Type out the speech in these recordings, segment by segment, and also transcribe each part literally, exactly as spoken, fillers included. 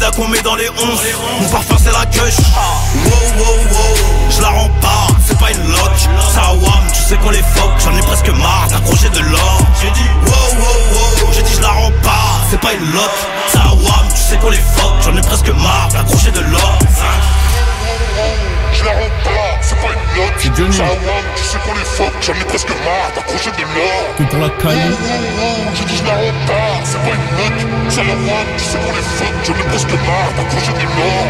Bléda qu'on met dans les onze. Mon parfum c'est la queuche. Wow wow wow, je la rends pas, c'est pas une loque. Ça wam, tu sais qu'on les fuck. J'en ai presque marre d'accrocher de l'or. J'ai dit wow wow wow, j'ai dit je la rends pas, c'est pas une loque. Ça wam, tu sais qu'on les fuck. J'en ai presque marre d'accrocher de l'or. Je la rends pas, c'est pas une note. C'est Johnny. Ça wam, tu sais qu'on les fuck. J'en ai presque marre d'accrocher de l'or. Tout pour la canne. J'ai dit je la rends pas, c'est pas une note. Ça wam, tu sais qu'on les fuck. J'en ai presque marre d'accrocher de l'or.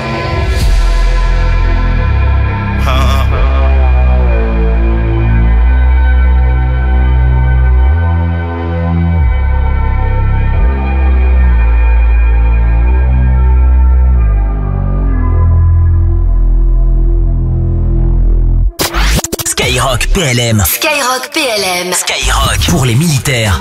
Ah. Skyrock P L M. Skyrock P L M. Skyrock pour les militaires.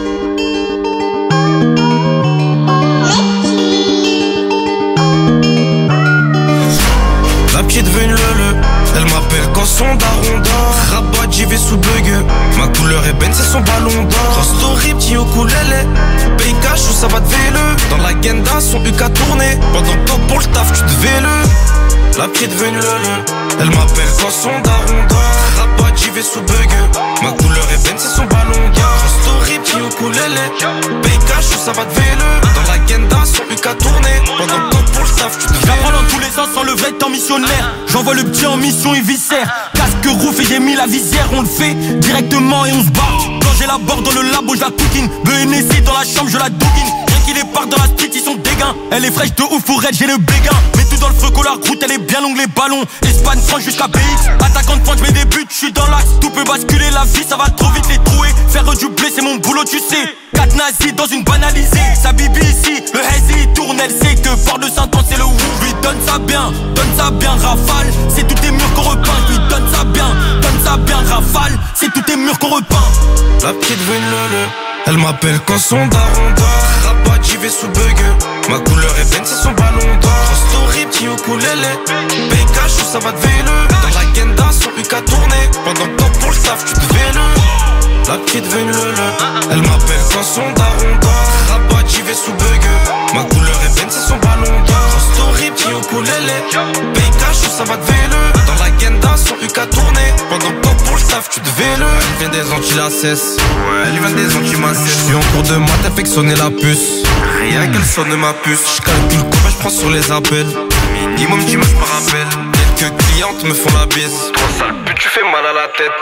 La petite veut une lele, elle m'appelle quand son daron dort. Rabat, j'y vais sous bug. Ma couleur ébène, c'est son ballon d'or. Cross story, petit ukulélé. Paye cash ou ça va te véle. Dans la genda, son U K tourné. Pendant que toi pour le taf, tu te véle. La petite veut une lele, elle m'appelle quand son daron dort. Rabat, j'y vais sous bug. Ma couleur ébène, c'est son ballon d'or. Cross story, petit ukulélé. Paye cash ou ça va te véle. Dans la genda, son U K tourné. Pendant que toi pour le taf, tu te véle. J'apprends dans tous les sens sans le vrai temps missionnaire. J'envoie le petit en mission, il viscère. Casque rouf et j'ai mis la visière. On le fait directement et on se barre. Quand j'ai la barre dans le labo, je la coquine. B N S I dans la chambre, je la doguine. Rien qu'il est part dans la street, ils sont dégains. Elle est fraîche de ouf pour elle, j'ai le béguin. Mets tout dans le feu, la route, elle est bien longue, les ballons. Espagne, France jusqu'à B X. Attaquant de pointe, je mets des buts, je suis dans l'axe. Tout peut basculer, la vie, ça va trop vite les trouer. Faire du blé, c'est mon boulot, tu sais. Quatre nazis dans une banalisée. Sa bibi ici, le hazy tourne, elle sait que Port de Saint-Anne, c'est le ouf. Lui donne ça bien, donne ça bien, rafale. C'est tous tes murs qu'on repeint. Lui donne ça bien, donne ça bien, rafale. C'est tous tes murs qu'on repeint. La petite veut une lele, elle m'appelle quand son daron dort. Rabat, j'y vais sous bug. Ma couleur ébène, c'est son ballon d'or. Story, petit ukulélé. Paye cash ou ça va te véle. Dans la genda, son U K tourné. Pendant que toi pour le taf, tu te véle. La petite veut une lele, elle m'appelle quand son daron dort. Rabat, j'y vais sous bug. Ma couleur ébène, c'est son ballon d'or. Story, petit ukulélé. Paye cash ou ça va te véle. Dans la genda, son U K tourné. Pendant que toi pour le taf, tu te véle. Elle vient des anti-lacesse, ouais, elle vient des anti-macesse. Je suis en cours de maths, elle fait que sonner la puce. Rien qu'elle sonne ma puce. Je calcule combien je prends sur les appels. Minimum dix matchs par appel. Quelques clientes me font la bise. Trois sales putes, tu fais mal à la tête.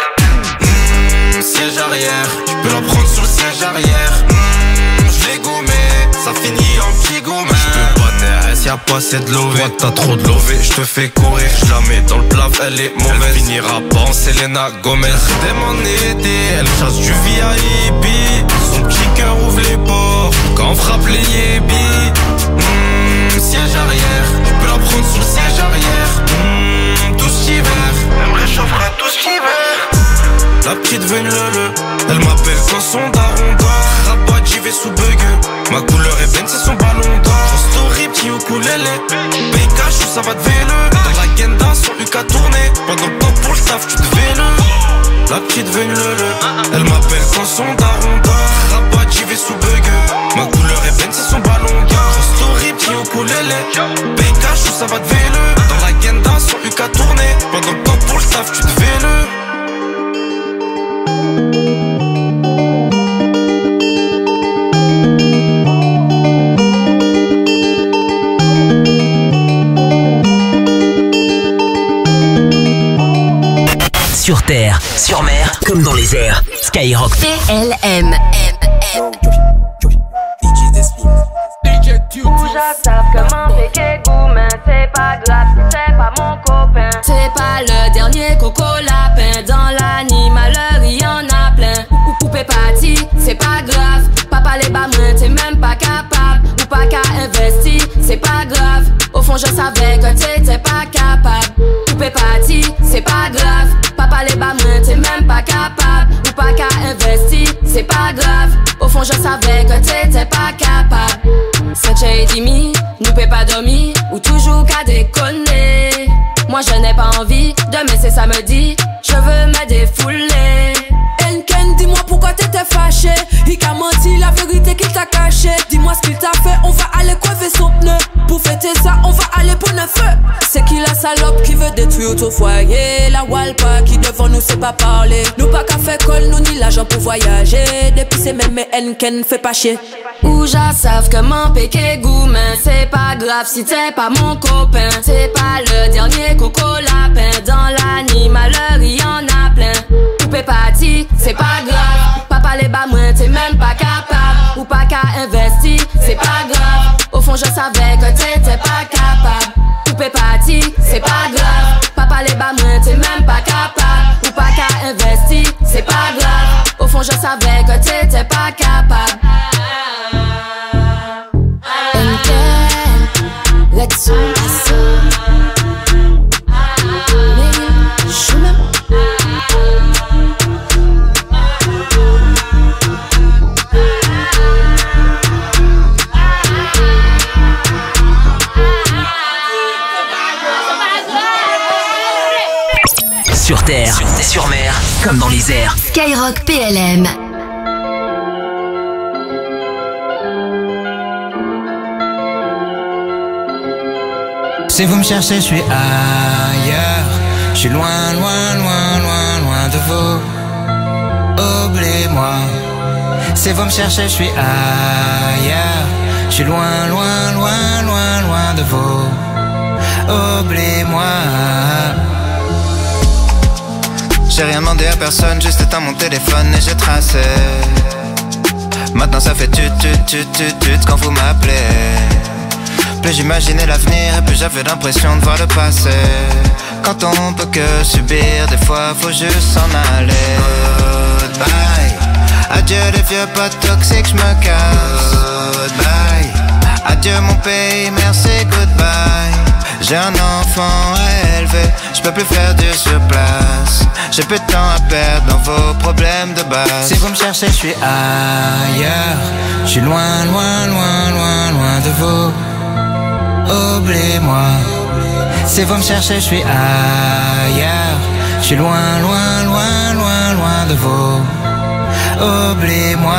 Mmh, siège arrière, tu peux la prendre sur le siège arrière. Mmh, je l'ai gommé, ça finit en petit gommé. Je peux pas naître, y'a pas assez de lové. Toi t'as trop de lové, je te fais courir. Je la mets dans le plat, elle est mauvaise. Elle finira pas en Selena Gomez. Redem en été, elle chasse du V I P. Son petit cœur ouvre les portes quand on frappe les yébis. Mmh, siège arrière, tu peux la prendre sur le siège arrière. Mmh, tout cet hiver, elle me réchauffera tout cet hiver. La petite veut une lele, elle m'appelle quand son daron dort. Rabat, j'y vais sous bug. Ma couleur ébène, c'est son ballon d'or. Story, petit ukulélé. Paye cash ou ça va te véle. Dans la genda, son U K tourné. Pendant que toi pour le taf, tu te véle. La petite veut une lele, elle m'appelle quand son daron dort. Rabat, j'y vais sous bug. Ma couleur ébène, c'est son ballon d'or. Story, petit ukulélé. Paye cash ou ça va te véle. Dans la genda, son U K tourné. Pendant que toi pour le taf, tu te véle. Sur terre, sur mer, comme dans les airs. Skyrock P L M. Savent comment t'es qu'égoumen, c'est pas grave, c'est pas mon copain. C'est pas le dernier coco lapin. Dans l'animaleur, il y en a plein. Ou poupée party, c'est pas grave. Papa les bas moins, t'es même pas capable. Ou pas qu'à investir, c'est pas grave. Au fond, je savais que t'étais pas capable. Poupée party, c'est pas grave. Papa les bas moins, t'es même pas capable. Ou pas qu'à investir, c'est pas grave. Au fond, je savais que t'étais pas capable. Saint et demi, nous peut pas dormir ou toujours qu'à déconner. Moi je n'ai pas envie, demain c'est samedi, je veux me défouler. Enken, dis-moi pourquoi t'étais fâché. Il a menti la vérité qu'il t'a caché. Dis-moi ce qu'il t'a fait, on va aller crever son pneu. Pour fêter salope qui veut détruire ton foyer. La Walpa qui devant nous sait pas parler. Nous pas qu'à faire colle, nous ni l'argent pour voyager. Depuis c'est même N Ken fait pas chier. Ou j'en savent que mon péché goût, mais c'est pas grave si t'es pas mon copain. C'est pas le dernier coco lapin. Dans l'animaleur y en a plein. Coupé parti, c'est pas grave. Papa les bas moins, t'es même pas capable. Ou pas qu'à investir, c'est pas grave. Au fond je savais que t'étais pas capable. Coupé parti, c'est pas grave. Papa les bas moins, t'es même pas capable. Ou pas qu'à investir, c'est pas grave. Au fond je savais que t'étais pas capable. Let's go. Sur terre, sur mer, comme dans les airs. Skyrock P L M. Si vous me cherchez, je suis ailleurs. Je suis loin, loin, loin, loin, loin de vous. Oubliez-moi. Si vous me cherchez, je suis ailleurs. Je suis loin, loin, loin, loin, loin de vous. Oubliez-moi. J'ai rien demandé à personne, juste éteint mon téléphone et j'ai tracé. Maintenant ça fait tut tut tut tut tut quand vous m'appelez. Plus j'imaginais l'avenir et plus j'avais l'impression de voir le passé. Quand on peut que subir, des fois faut juste s'en aller. Goodbye. Adieu les vieux potes toxiques, j'me casse. Goodbye. Adieu mon pays, merci, goodbye. J'ai un enfant à élever, j'peux plus faire du surplace. J'ai plus de temps à perdre dans vos problèmes de base. Si vous me cherchez, je suis ailleurs. Je suis loin, loin, loin, loin, loin de vous. Oubliez-moi. Si vous me cherchez, je suis ailleurs. Je suis loin, loin, loin, loin, loin de vous. Oubliez-moi.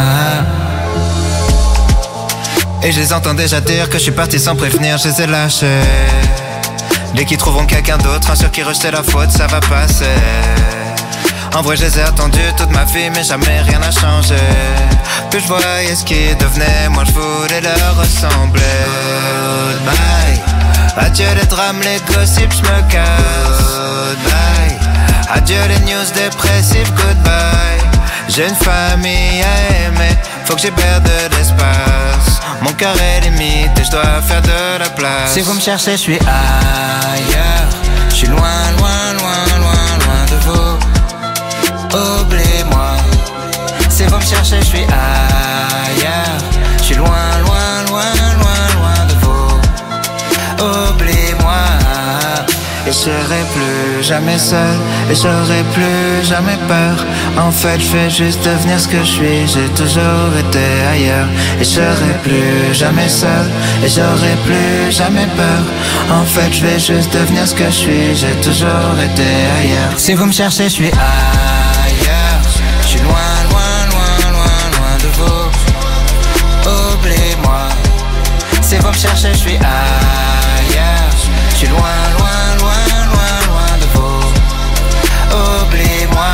Et je les entends déjà dire que je suis parti sans prévenir, je les ai lâchés. Dès qu'ils trouveront quelqu'un d'autre, un sur qui rejeter la faute, ça va passer. En vrai je les ai attendus toute ma vie, mais jamais rien n'a changé. Plus je voyais ce qu'ils devenaient, moi je voulais leur ressembler. Goodbye. Adieu les drames, les gossips, je me casse. Goodbye. Adieu les news dépressives, goodbye. J'ai une famille à aimer, faut que j'ai perde de l'espace. Mon cœur est limite et je dois faire de la place. Si vous me cherchez, je suis ailleurs. Je suis loin, loin, loin, loin, loin de vous. Oubliez-moi. Si vous me cherchez, je suis ailleurs. Je suis loin, loin, loin, loin, loin de vous. Oubliez-moi. Et je serai plus jamais seul, et j'aurai plus jamais peur. En fait je vais juste devenir ce que je suis, j'ai toujours été ailleurs. Et je serai plus jamais seul, et j'aurai plus jamais peur. En fait je vais juste devenir ce que je suis, j'ai toujours été ailleurs. Si vous me cherchez, je suis ailleurs. Je suis loin, loin, loin, loin, loin de vous. Oubliez-moi. Si vous me cherchez, je suis ailleurs. Je suis loin, loin, loin, loin, loin de vous. Oubliez-moi.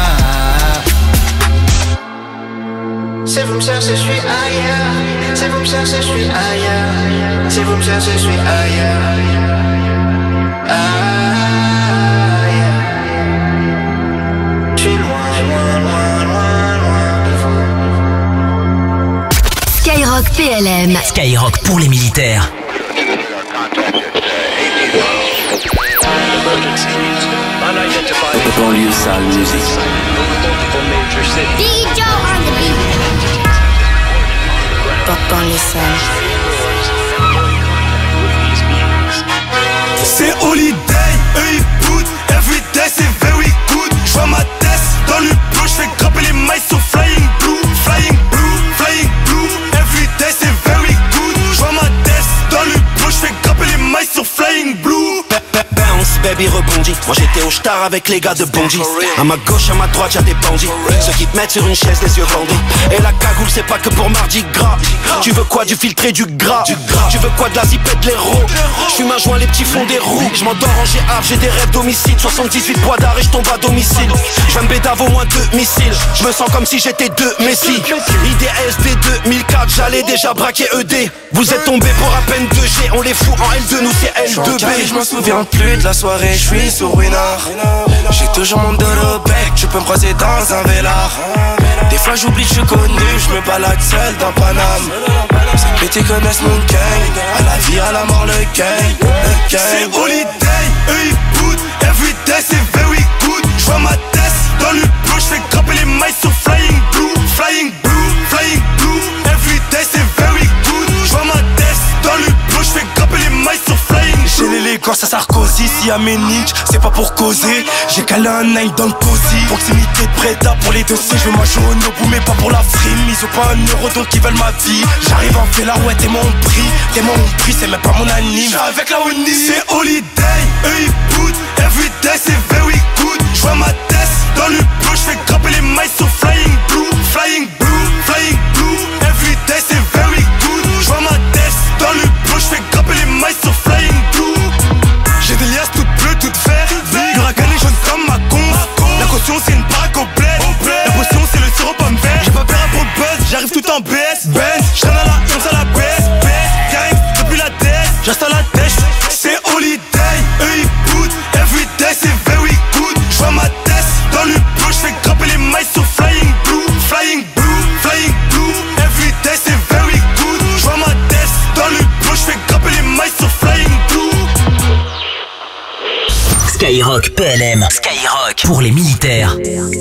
Si vous me cherchez, je suis ailleurs. Si vous me cherchez, je suis ailleurs. Si vous me cherchez, je suis ailleurs. Ailleurs. Je suis loin, loin, loin, loin, loin de vous. Skyrock P L M. Skyrock pour les militaires. Banlieue sale musique. D J on the beat. Banlieue sale. C'est holiday, eux ils boutent. Everyday c'est very good. J'vois ma tête dans le bleu. J'fais grimper les mailles sur flying blue. Flying blue, flying blue. Everyday c'est very good. J'vois ma tête dans le bleu. J'fais grimper les mailles sur flying blue. Bounce baby rebondit. Moi j'étais au star avec les gars de Bondy. À ma gauche, à ma droite, y'a des bandits. Ceux qui te mettent sur une chaise, les yeux bandés. Et la cagoule, c'est pas que pour Mardi Gras. Tu veux quoi, du filtré, du gras? Tu veux quoi, de la zipette, de l'héros? J'fume un joint, les petits fonds des roues. J'm'endors en G A, j'ai des rêves d'homicide. soixante-dix-huit poids d'arrêt, j'tombe à domicile. J'vais me bédave au moins deux missiles. J'me sens comme si j'étais deux Messi. I D S D deux mille quatre, j'allais déjà braquer E D. Vous êtes tombés pour à peine deux G. On les fout en L deux, nous c'est L deux B. Je m'en souviens plus de la soirée, je suis sur Winard. J'ai toujours mon dos au bec, tu peux me croiser dans un vélard. Des fois j'oublie que je suis connu, je me balade seul dans Paname. Ces petits connaissent mon gang, à la vie, à la mort, le gang, le gang. C'est holiday, eux ils boutent, everyday c'est very good. J'vois ma tête dans le bleu, j'fais grimper les mailles sur Flying Blue, Flying Blue, Flying Blue. Everyday c'est very good. J'vois ma tête dans le bleu, j'fais grimper les mailles sur Flying Blue. J'ai l'élégance à Sarkozy, si à mes niches, c'est pas pour causer. J'ai calé un nine dans le cosy. Proximité de Preda pour les dossiers. Je veux manger au Nobu mais pas pour la frime. Ils ont pas un euro donc ils veulent ma vie. J'arrive en fait là ouais t'es mon prix. T'es mon prix c'est même pas mon anime. J'suis avec la Oni. C'est holiday, eux ils boutent. Everyday c'est very good. J'vois ma tête dans le bleu. J'fais grimper les mailles sur Flying Blue, Flying Blue, Flying Blue. Everyday c'est very good. J'vois ma tête dans le bleu. J'fais grimper les mailles sur Flying Blue. J'ai des liasses toutes bleues, toutes vertes. L'huracan est jaune comme ma con. La caution c'est une baraque au bled. La potion c'est le sirop pomme vert. J'ai pas peur pour le buzz, j'arrive tout en B S. Benz, j'traîne à la onze à la B S. B S, gang, depuis la D S. J'reste à la tête, c'est holiday. Eux ils boutent, everyday c'est very good. J'vois ma tête dans le bleu, j'fais grimper les mailles sur Flying Blue, Flying Blue, Flying Blue. Everyday c'est very good. J'vois ma tête dans le bleu, j'fais grimper les mailles sur Flying Blue. Skyrock P L M. Skyrock pour les militaires.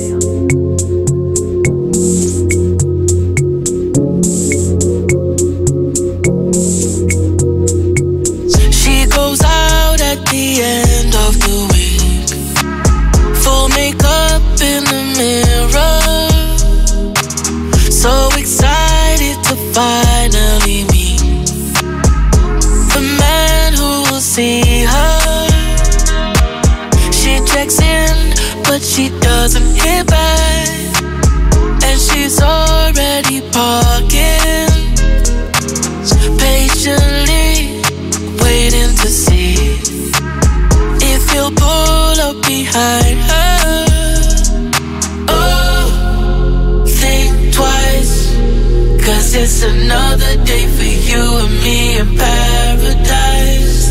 She goes out at the end of the week, full makeup in the mirror, so excited to finally meet the man who will see her. Checks in, but she doesn't hit back, and she's already parking, patiently waiting to see if he'll pull up behind her. Oh, think twice, cause it's another day for you and me in paradise.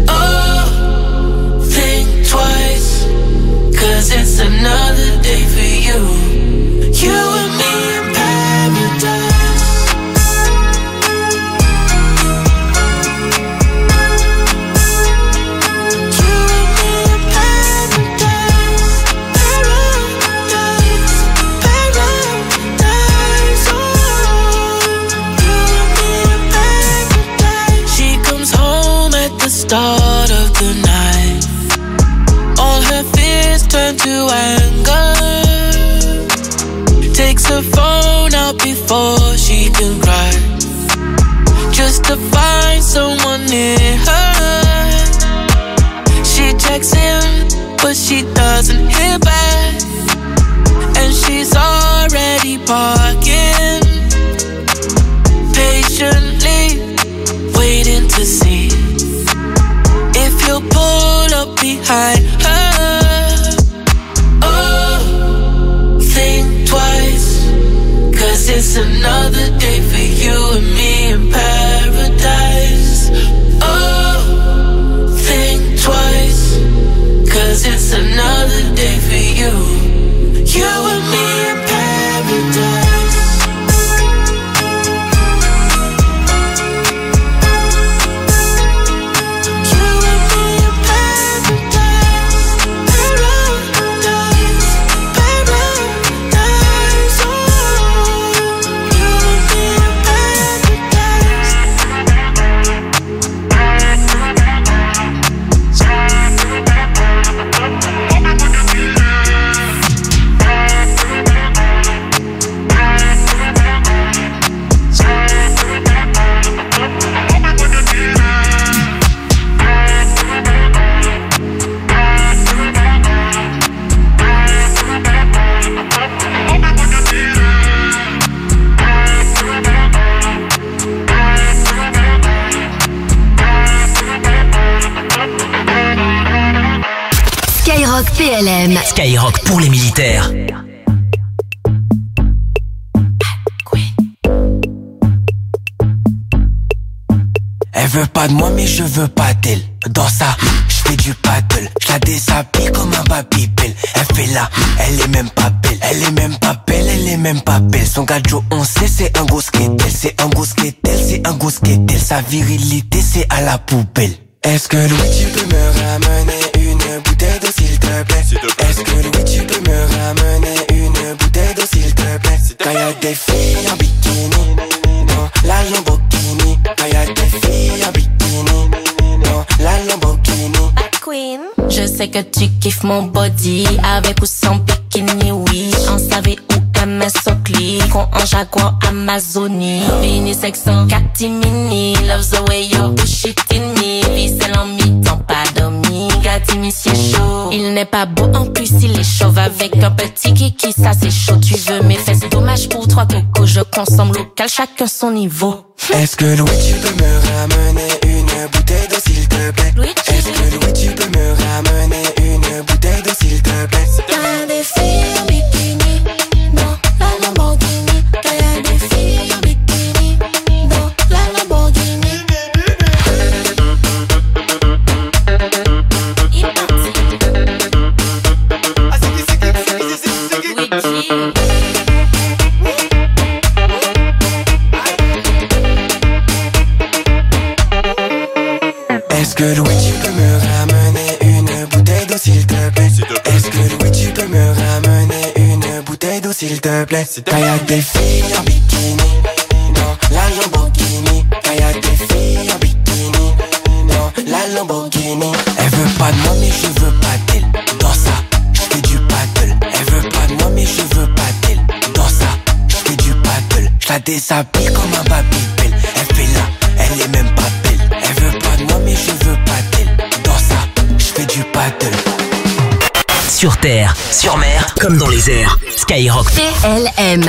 Oh, think twice, cause it's another day for you, you and me in paradise. You and me in paradise, paradise, paradise. Oh, you and me in paradise. She comes home at the start of the night, all her fears turn to anger. Takes her phone out before she can cry, just to find someone near her. She checks in, but she doesn't hear back, and she's already parking, patiently waiting to see if he'll pull up behind her. Oh, think twice, cause it's another day for you and me in paradise. Oh, Skyrock P L M. Skyrock pour les militaires. Elle veut pas de moi mais je veux pas d'elle. Dans ça, je fais du paddle. Je la déshabille comme un babybel. Elle fait là, elle est même pas belle. Elle est même pas belle, elle est même pas belle. Son gadjo on sait c'est un gros skatel. C'est un gros skatel, c'est un gros skatel. Sa virilité c'est à la poubelle. Est-ce que Louis tu peux me ramener une bouteille d'eau s'il te plaît? Est-ce que Louis tu peux me ramener une bouteille d'eau s'il te plaît? Quand y'a des filles en bikini, non, la Lamborghini. Quand y'a des filles en bikini, non, la Lamborghini. Queen, je sais que tu kiffes mon body, avec ou sans bikini, oui. En savait où M S au clic, con en Jaguar Amazonie. Vini sexant, catimini, loves the way you push it in me. Vissel en mi-temps, pas dormi, gâti monsieur chaud. Il n'est pas beau, en plus il est chauve, avec un petit kiki, ça c'est chaud. Tu veux mes fesses, dommage pour trois cocos, je consomme local, chacun son niveau. Est-ce que Louis tu peux me ramener une bouteille d'eau s'il te plaît? Est-ce que Louis tu peux me ramener une bouteille d'eau s'il te plaît? Quand y'a des filles en bikini, non, la Lamborghini. Quand y'a des filles en bikini, non, la Lamborghini. Il parti. Ah, c'est qui, c'est qui, c'est qui, c'est qui, c'est qui. Est-ce que Louis tu peux me ramener une bouteille d'eau s'il te plaît? Est-ce que Louis tu peux me ramener une bouteille d'eau s'il te plaît? Quand y'a des filles en bikini, non, la Lamborghini. Quand y'a des filles en bikini, non, la Lamborghini. Elle veut pas de moi mais je veux pas d'elle. Dans ça, je fais du paddle. Elle veut pas de moi mais je veux pas d'elle. Dans ça, je fais du paddle. Je la déshabille comme un babybel. Elle fait là, elle est même pas belle. Elle veut pas de moi mais je veux pas d'elle. Dans ça, je fais du paddle. Sur terre, sur mer, comme dans les airs. Skyrock P L M.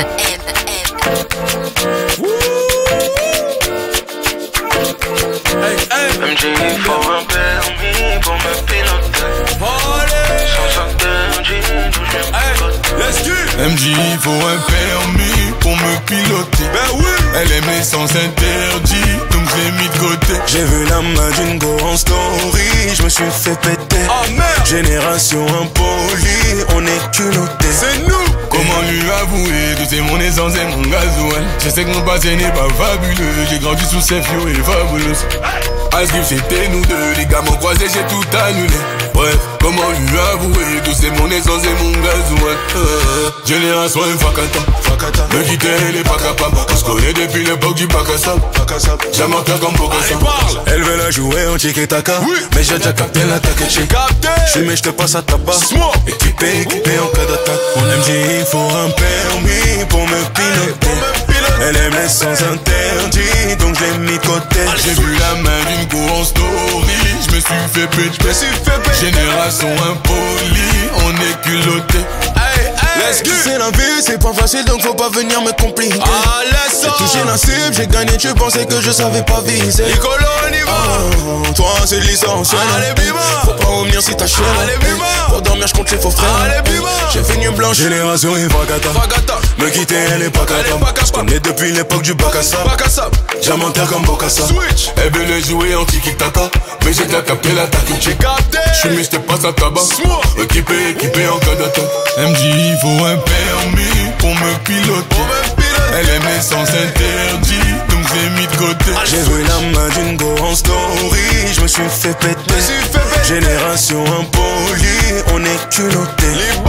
M J, il faut un permis pour me piloter. Sans interdit, d'où je me M J, il faut un permis pour me piloter. Ben oui. Elle aime les sens interdits, donc je l'ai mis de côté. J'ai vu la main d'une go en story, je me suis fait péter. Oh merde. Génération impolie, on est culotté. C'est nous. Comment lui avouer que c'est mon essence et mon gasoil? Je sais que mon passé n'est pas fabuleux, j'ai grandi sous ces fios et fabuleux. Asgrif c'était nous deux, les gars m'ont croisé, j'ai tout annulé. Bref, comment lui avouer que c'est mon essence et mon gasoil? euh, Génération Fakata, me quitter elle est pas capable. On se connaît depuis l'époque du bac à sable. Jamais en comme Bokassa. Elle veut la jouer en tiki-taka, oui. Mais j'ai déjà capté l'attaque. J'ai capté. Je mais je te passe à tabac. Équipé, équipé en cas d'attaque. Mon M J il faut un permis pour me piloter. Elle aime les sens interdits, donc je l'ai mis de côté. J'ai vu la main d'une go en story, je me suis fait péter. Génération impolie, on est culotté. Laisse qui c'est la vie, c'est pas facile donc faut pas venir me compliquer. Ah, laisse ça. J'ai touché la cible, j'ai gagné, tu pensais que je savais pas viser. Nicolo, on y va. Oh, toi c'est l'essentiel. Allez, bima. Faut pas revenir si t'as chier. Allez, bima. Pour dormir, je compte les faux frères. Allez, bima. J'ai fait nuit blanche. Génération et Fakata. Me quitter, elle est pas capable. Je connais depuis l'époque du bac à sable. Diamantaire comme Bokassa. Switch. Elle veut les jouer en tiki-taka, mais j'ai déjà capté l'attaque. J'ai capté. J'suis mais j'te passe à tabac. Équipé, équipé en cas d'attaque. M J, il faut un permis pour me piloter. Elle aime les sens interdits, donc j'ai mis de côté. J'ai vu la main d'une go en story, je me suis fait péter. Génération impolie, on est culotté.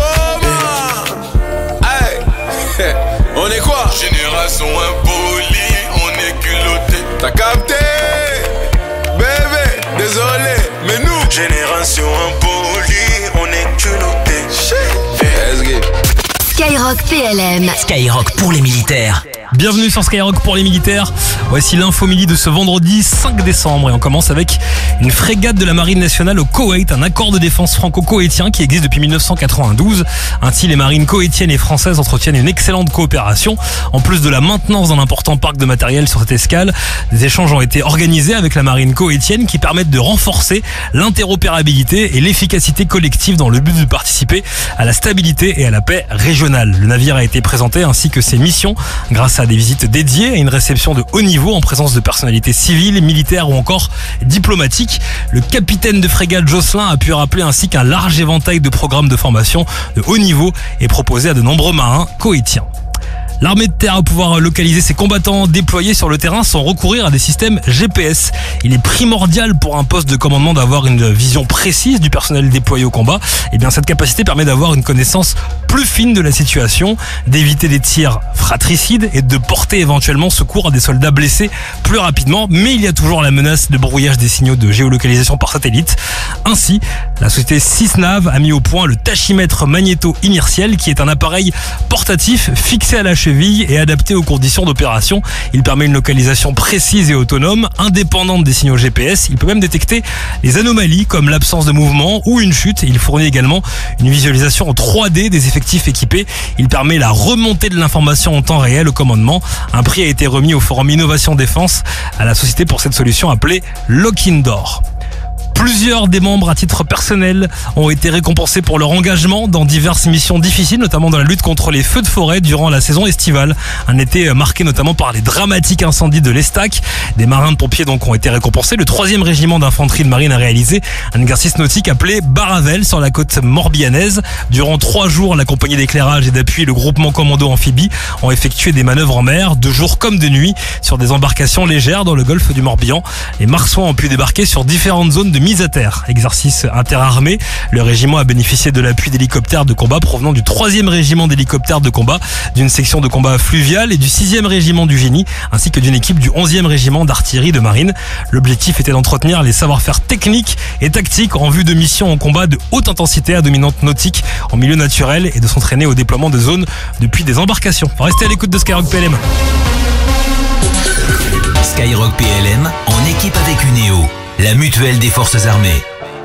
Hey, on est quoi? Génération impolie, on est culotté. T'as capté? Bébé, désolé, mais nous Génération impolie, on est culotté. Skyrock P L M. Skyrock pour les militaires. Bienvenue sur Skyrock pour les militaires. Voici l'info midi de ce vendredi cinq décembre et on commence avec une frégate de la marine nationale au Koweït, un accord de défense franco-koweïtien qui existe depuis dix-neuf cent quatre-vingt-douze. Ainsi, les marines koweïtiennes et françaises entretiennent une excellente coopération. En plus de la maintenance d'un important parc de matériel sur cette escale, des échanges ont été organisés avec la marine koweïtienne qui permettent de renforcer l'interopérabilité et l'efficacité collective dans le but de participer à la stabilité et à la paix régionale. Le navire a été présenté ainsi que ses missions grâce à des visites dédiées et une réception de haut niveau en présence de personnalités civiles, militaires ou encore diplomatiques. Le capitaine de frégate Jocelyn a pu rappeler ainsi qu'un large éventail de programmes de formation de haut niveau est proposé à de nombreux marins koweïtiens. L'armée de terre va pouvoir localiser ses combattants déployés sur le terrain sans recourir à des systèmes G P S. Il est primordial pour un poste de commandement d'avoir une vision précise du personnel déployé au combat. Et bien cette capacité permet d'avoir une connaissance plus fine de la situation, d'éviter des tirs fratricides et de porter éventuellement secours à des soldats blessés plus rapidement. Mais il y a toujours la menace de brouillage des signaux de géolocalisation par satellite. Ainsi, la société Sysnav a mis au point le tachymètre magnéto-inertiel qui est un appareil portatif fixé à la cheville et adapté aux conditions d'opération. Il permet une localisation précise et autonome, indépendante des signaux G P S. Il peut même détecter les anomalies comme l'absence de mouvement ou une chute. Il fournit également une visualisation en trois D des effectifs équipés. Il permet la remontée de l'information en temps réel au commandement. Un prix a été remis au forum Innovation Défense à la société pour cette solution appelée Lockindor. Plusieurs des membres à titre personnel ont été récompensés pour leur engagement dans diverses missions difficiles, notamment dans la lutte contre les feux de forêt durant la saison estivale. Un été marqué notamment par les dramatiques incendies de l'Estac. Des marins de pompiers donc ont été récompensés. Le troisième régiment d'infanterie de marine a réalisé un exercice nautique appelé Baravel sur la côte morbihannaise. Durant trois jours, la compagnie d'éclairage et d'appui et le groupement commando amphibie ont effectué des manœuvres en mer, de jour comme de nuit, sur des embarcations légères dans le golfe du Morbihan. Les marsouins ont pu débarquer sur différentes zones de mise à terre. Exercice interarmé, le régiment a bénéficié de l'appui d'hélicoptères de combat provenant du troisième régiment d'hélicoptères de combat, d'une section de combat fluvial et du sixième régiment du génie, ainsi que d'une équipe du onzième régiment d'artillerie de marine. L'objectif était d'entretenir les savoir-faire techniques et tactiques en vue de missions en combat de haute intensité à dominante nautique en milieu naturel et de s'entraîner au déploiement de zones depuis des embarcations. Restez à l'écoute de Skyrock P L M. Skyrock P L M en équipe avec Unéo, la mutuelle des forces armées.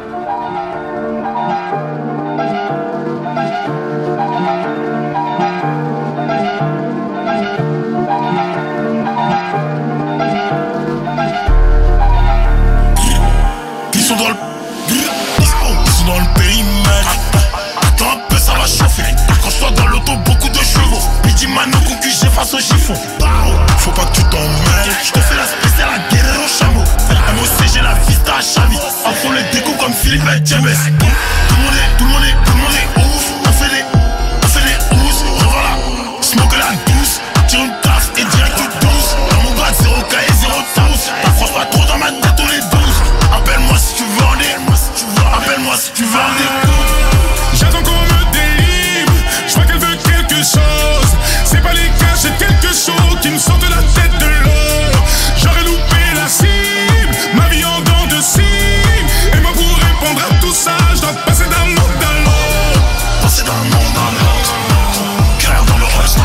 Ils sont dans le... Ils sont dans le périmètre. Attends un peu, ça va chauffer. Quand je sois dans l'auto, beaucoup de chevaux. Midi Mano concu, j'efface au chiffon. Faut pas que tu t'emmêles. Je te fais la spéciale à guerre au chameau. M O C, j'ai la vista à Chavi. Enfant les découps comme Philippe et James. Tout le monde est, tout le monde est, tout le monde est ouf. On fait des, on fait des housses. Revoilà, smoke la douce. Tire une taf et direct tu douce. Dans mon grade, zéro K et zéro tous. T'approches pas trop dans ma tête, on est douze. Appelle-moi si tu veux en des, appelle-moi si tu veux en des. J'attends qu'on me délivre. Je vois qu'elle veut quelque chose. C'est pas les cas, j'ai quelque chose qui me sort de la tête de l'eau. J'aurais loupé la cible, ma vie en dents de cible. Et moi pour répondre à tout ça, je dois passer d'un monde à l'autre. Passer d'un monde à l'autre. Cœur dans le reste.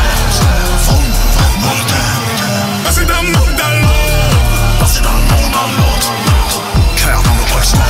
Passer d'un monde à l'autre. Passer d'un monde à l'autre. Cœur dans le reste.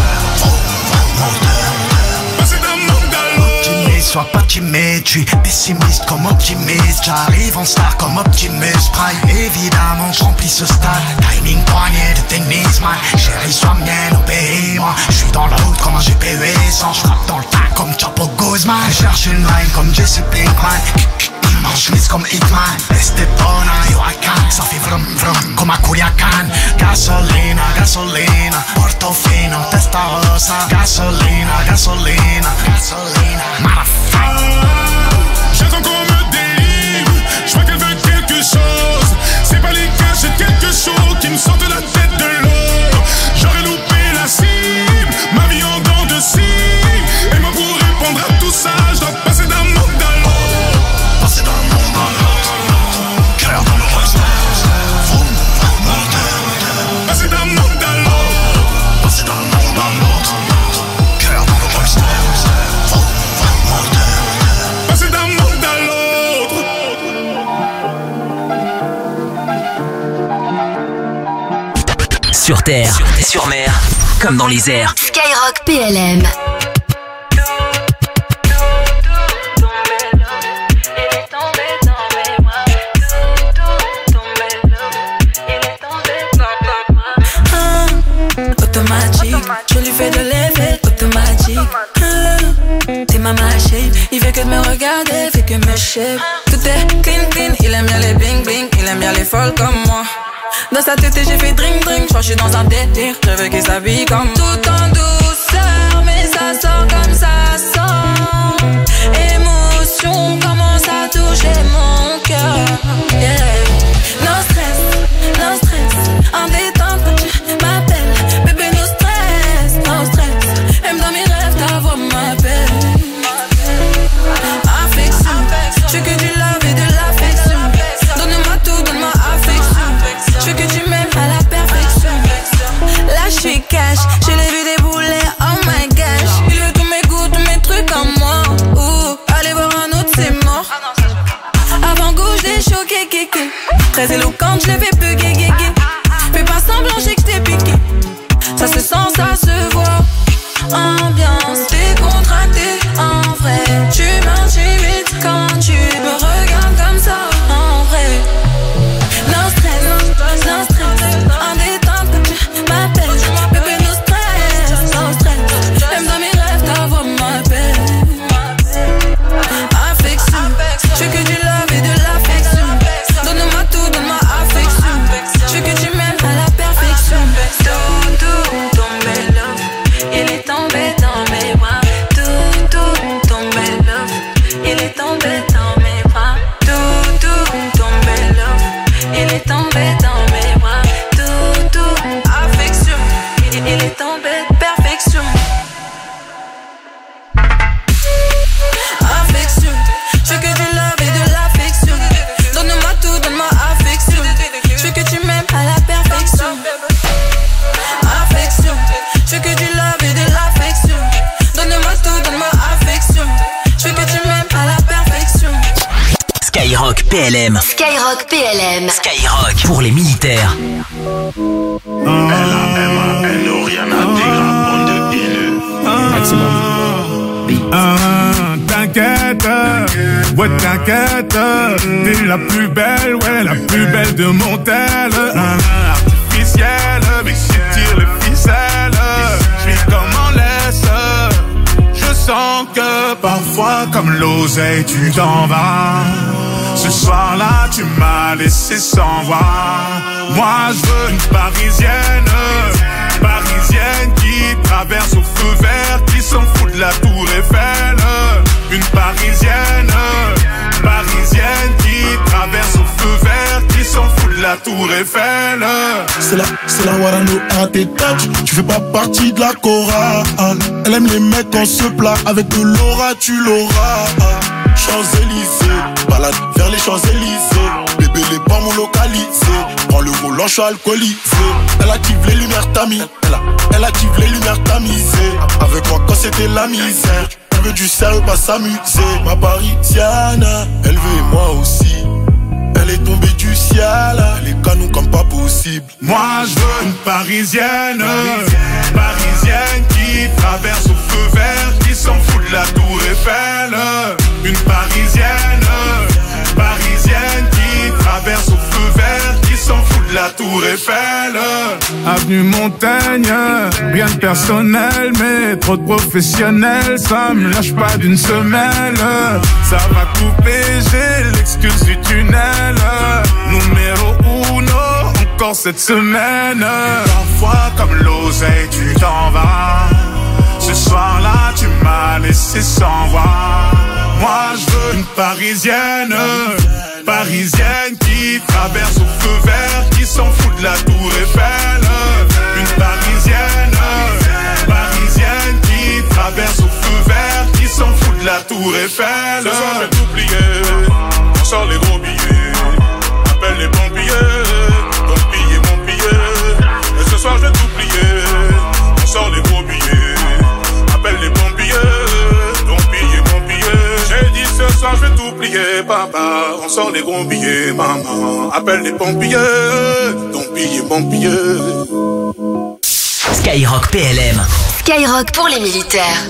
Passer d'un monde à l'autre. Optimiste, sois pas timide, je suis pessimiste comme optimiste. J'arrive en star comme Optimus Prime. Évidemment, je remplis ce stade. Timing poignet de tennis, man. Chérie, sois mienne, obéis-moi. Je suis dans la route comme un G P U sans. Je frappe dans le tas comme Chapo Guzman. Je cherche une line comme Jesse Pinkman. Immense chemise comme Hitman. Estepona, yo I can. Ça fait vrum vrum comme à Culiacan. Gasolina, gasolina. Portofino, testarossa. Gasolina, gasolina, gasolina. Motherfucker. J'attends qu'on me délivre. Je vois qu'elle veut quelque chose. C'est pas les cas, j'ai quelque chose qui me sort de la tête de l'eau. J'aurais loupé la cible, ma vie en dents de cible. Et moi pour répondre à tout ça, je dois passer d'un monde à l'autre. Passer d'un monde à l'autre. Cœur dans le reste. Passer d'un monde à l'autre. Passer d'un monde à l'autre. Cœur dans le reste. Sur terre, sur mer, comme dans les airs. Skyrock P L M. Automatique, je lui fais de l'effet automatique. Ah, t'es ma machine, il fait que de me regarder, fait que me shape. Tout est clean clean, il aime bien les bling bling, il aime bien les folles comme moi. Dans sa tête j'ai fait drink drink, je suis dans un délire, je veux qu'il s'habille comme tout en douceur, mais ça sort comme ça sort. Émotion commence à toucher mon cœur. Yeah. No stress, no stress, en détente quand tu m'appelles, bébé no stress, no stress. Aime dans mes rêves, ta voix m'appelle. Affection, je veux que du love et de l'affection. Donne-moi tout, donne-moi affection. Je veux que tu m'aimes à la perfection. Là je suis cash, je l'ai vu débouler, oh my gosh. Il veut tous mes goûts, tous mes trucs en moi. Ouh, allez voir un autre, c'est mort. Avant gauche, j'ai choqué, kéké. Très éloquente, je l'ai fait peu, gay, gay, gay. Fais pas semblant, j'ai que je t'ai piqué. Ça se sent, ça se voit. Ambiance décontractée, en vrai. Tu m'intimides quand tu me regardes comme ça, en vrai. No stress, no stress, en détente quand tu m'appelles. Bébé, no stress, no stress. Même dans mes rêves, ta voix m'appelle. Affection, je veux que du love et de l'affection. Donne-moi tout, donne-moi affection. Je veux que tu m'aimes à la perfection. Tout, tout, tombé love, il est tombé dans mes bras. Tout, tout, tombé love, il est tombé dans mes bras. Tout, tout, tombé love, il est tombé dans mes bras. Tout, tout, affection, il, il est tombé perfection. Affection, je veux que du love et de l'affection. Donne-moi tout, donne-moi affection. Je veux que tu m'aimes à la perfection. Affection, je veux que du love et de l'affection. Donne-moi tout, donne-moi affection. Je veux que tu m'aimes à la perfection. Skyrock P L M. Skyrock P L M. Skyrock pour les militaires. L A M A N O, rien à dire, bande de haineux. Ah, t'inquiète, ouais t'inquiète, t'es la plus belle, ouais la plus belle de mon tel. Ah, artificielle, mais si tire les ficelles, j'suis comme en laisse. Je sens que parfois comme l'oseille tu t'en vas. Ce soir-là tu m'as laissé sans voix. Moi je veux une parisienne, parisienne qui traverse au feu vert, qui s'en fout de la tour Eiffel. Une parisienne, parisienne qui traverse au feu vert, qui s'en fout de la tour Eiffel. C'est la, c'est la Warano à tes touch. Tu fais pas partie de la chorale. Elle aime les mecs en se plat. Avec de l'aura tu l'auras. Champs-Élysées, balade vers les Champs-Élysées. Bébé les pas mon localisé. Prends le volant, je suis alcoolisé. Elle active les lumières tamisées. Elle, elle active les lumières tamisées. Avec moi quand c'était la misère. Elle veut du sérieux, pas s'amuser. Ma parisienne, elle veut et moi aussi. Elle est tombée du ciel, les canons comme pas possible. Moi je veux une parisienne, parisienne, parisienne qui traverse au feu vert, qui s'en fout de la tour Eiffel. Une parisienne, parisienne qui traverse au feu vert, qui s'en fout de la tour Eiffel. Avenue Montaigne, rien de personnel, mais trop de professionnels, ça me lâche pas d'une semelle. Ça va couper, j'ai l'excuse du tunnel. Numéro uno, encore cette semaine. Parfois comme l'oseille tu t'en vas. Ce soir-là tu m'as laissé sans voix. Moi je veux une parisienne, parisienne qui traverse au feu vert, qui s'en fout de la tour Eiffel. Une parisienne, parisienne qui traverse au feu vert, qui s'en fout de la tour Eiffel. Ce soir je vais t'oublier, on sort les gros billets. Appelle les pompiers, donc piller mon billet. Et ce soir je vais t'oublier, on sort les gros billets. Appelle les pompiers, donc piller mon billet. J'ai dit ce soir je vais t'oublier. oublier, papa. On sort les gros billets, maman. Appelle les pompiers, pompiers, pompiers. Skyrock P L M. Skyrock pour les militaires.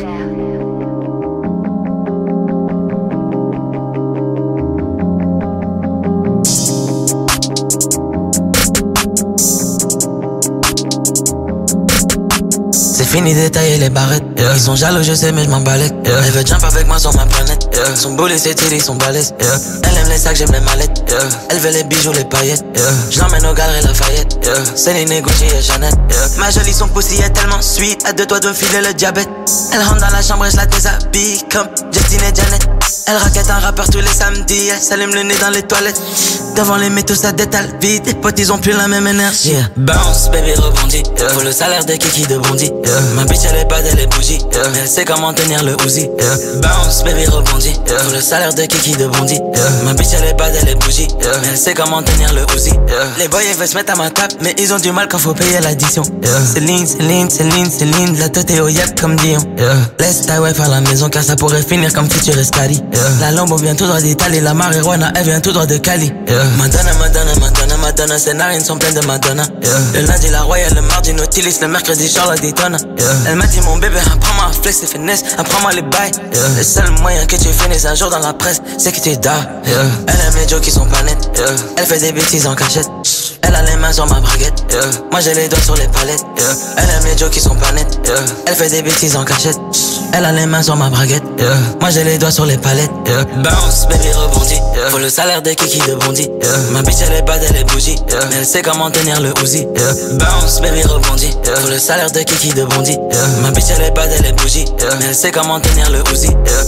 C'est fini d'étailler les barrettes, yeah. Ils sont jaloux, je sais, mais je m'en balèque, yeah. Elle veut jump avec moi sur ma planète, yeah. Son boulet, ses titties, sont balèzes, yeah. Elle aime les sacs, j'aime les mallettes, yeah. Elle veut les bijoux, les paillettes, yeah. Je l'emmène au galeries Lafayette, yeah. Céline, Gucci et Chanel, yeah. Ma jolie, son pussy est tellement sweet, à deux doigts de filer le diabète. Elle rentre dans la chambre et je la déshabille comme Justine et Janet. Elle raquette un rappeur tous les samedis, elle s'allume le nez dans les toilettes. Devant les métaux, ça détale vite, les potes, ils ont plus la même énergie, yeah. Bounce, baby, rebondit, yeah. Faut le salaire de Kiki de Bondy, yeah. Ma bitch, elle est bad, elle est bougie, yeah. Mais elle sait comment tenir le Uzi, yeah. Bounce, baby, rebondit, yeah. Faut le salaire de Kiki de Bondy, yeah. Ma bitch, elle est bad, elle est bougie, yeah. Mais elle sait comment tenir le Uzi, yeah. Les boys, ils veulent se mettre à ma table, mais ils ont du mal quand faut payer l'addition, yeah. Céline, Céline, Céline, Céline, la tête est au yap comme Dion, yeah. Laisse ta wife à la maison car ça pourrait finir comme Future Escali, yeah. La Lambo vient tout droit d'Italie, la marijuana, elle vient tout droit de Cali, yeah. Madonna, Madonna, Madonna, Madonna, ses narines sont pleines de Madonna, yeah. Le lundi, la Royale, le mardi, Nautilus, le mercredi, Charlotte Daytona, yeah. Elle m'a dit mon bébé, apprends-moi à flex et finesse, apprends-moi les bails, yeah. Le seul moyen que tu finisses un jour dans la presse, c'est que tu dors, yeah. Elle aime les jokes qui sont planètes, yeah. Elle fait des bêtises en cachette, elle a les mains sur ma braguette, yeah. Moi j'ai les doigts sur les palettes, yeah. Elle aime les jokes qui sont planètes, yeah. Elle fait des bêtises en cachette, elle a les mains sur ma braguette, yeah. Moi j'ai les doigts sur les palettes, yeah. Bounce, baby, rebondit, yeah. Faut le salaire de Kiki de Bondy, yeah. Ma bitch elle est bad, elle est bougie, yeah. Mais elle sait comment tenir le Uzi, yeah. Bounce, baby, rebondit, yeah. Faut le salaire de Kiki de Bondy, yeah. Ma bitch elle est bad, elle est bougie, yeah. Mais elle sait comment tenir le Uzi, yeah.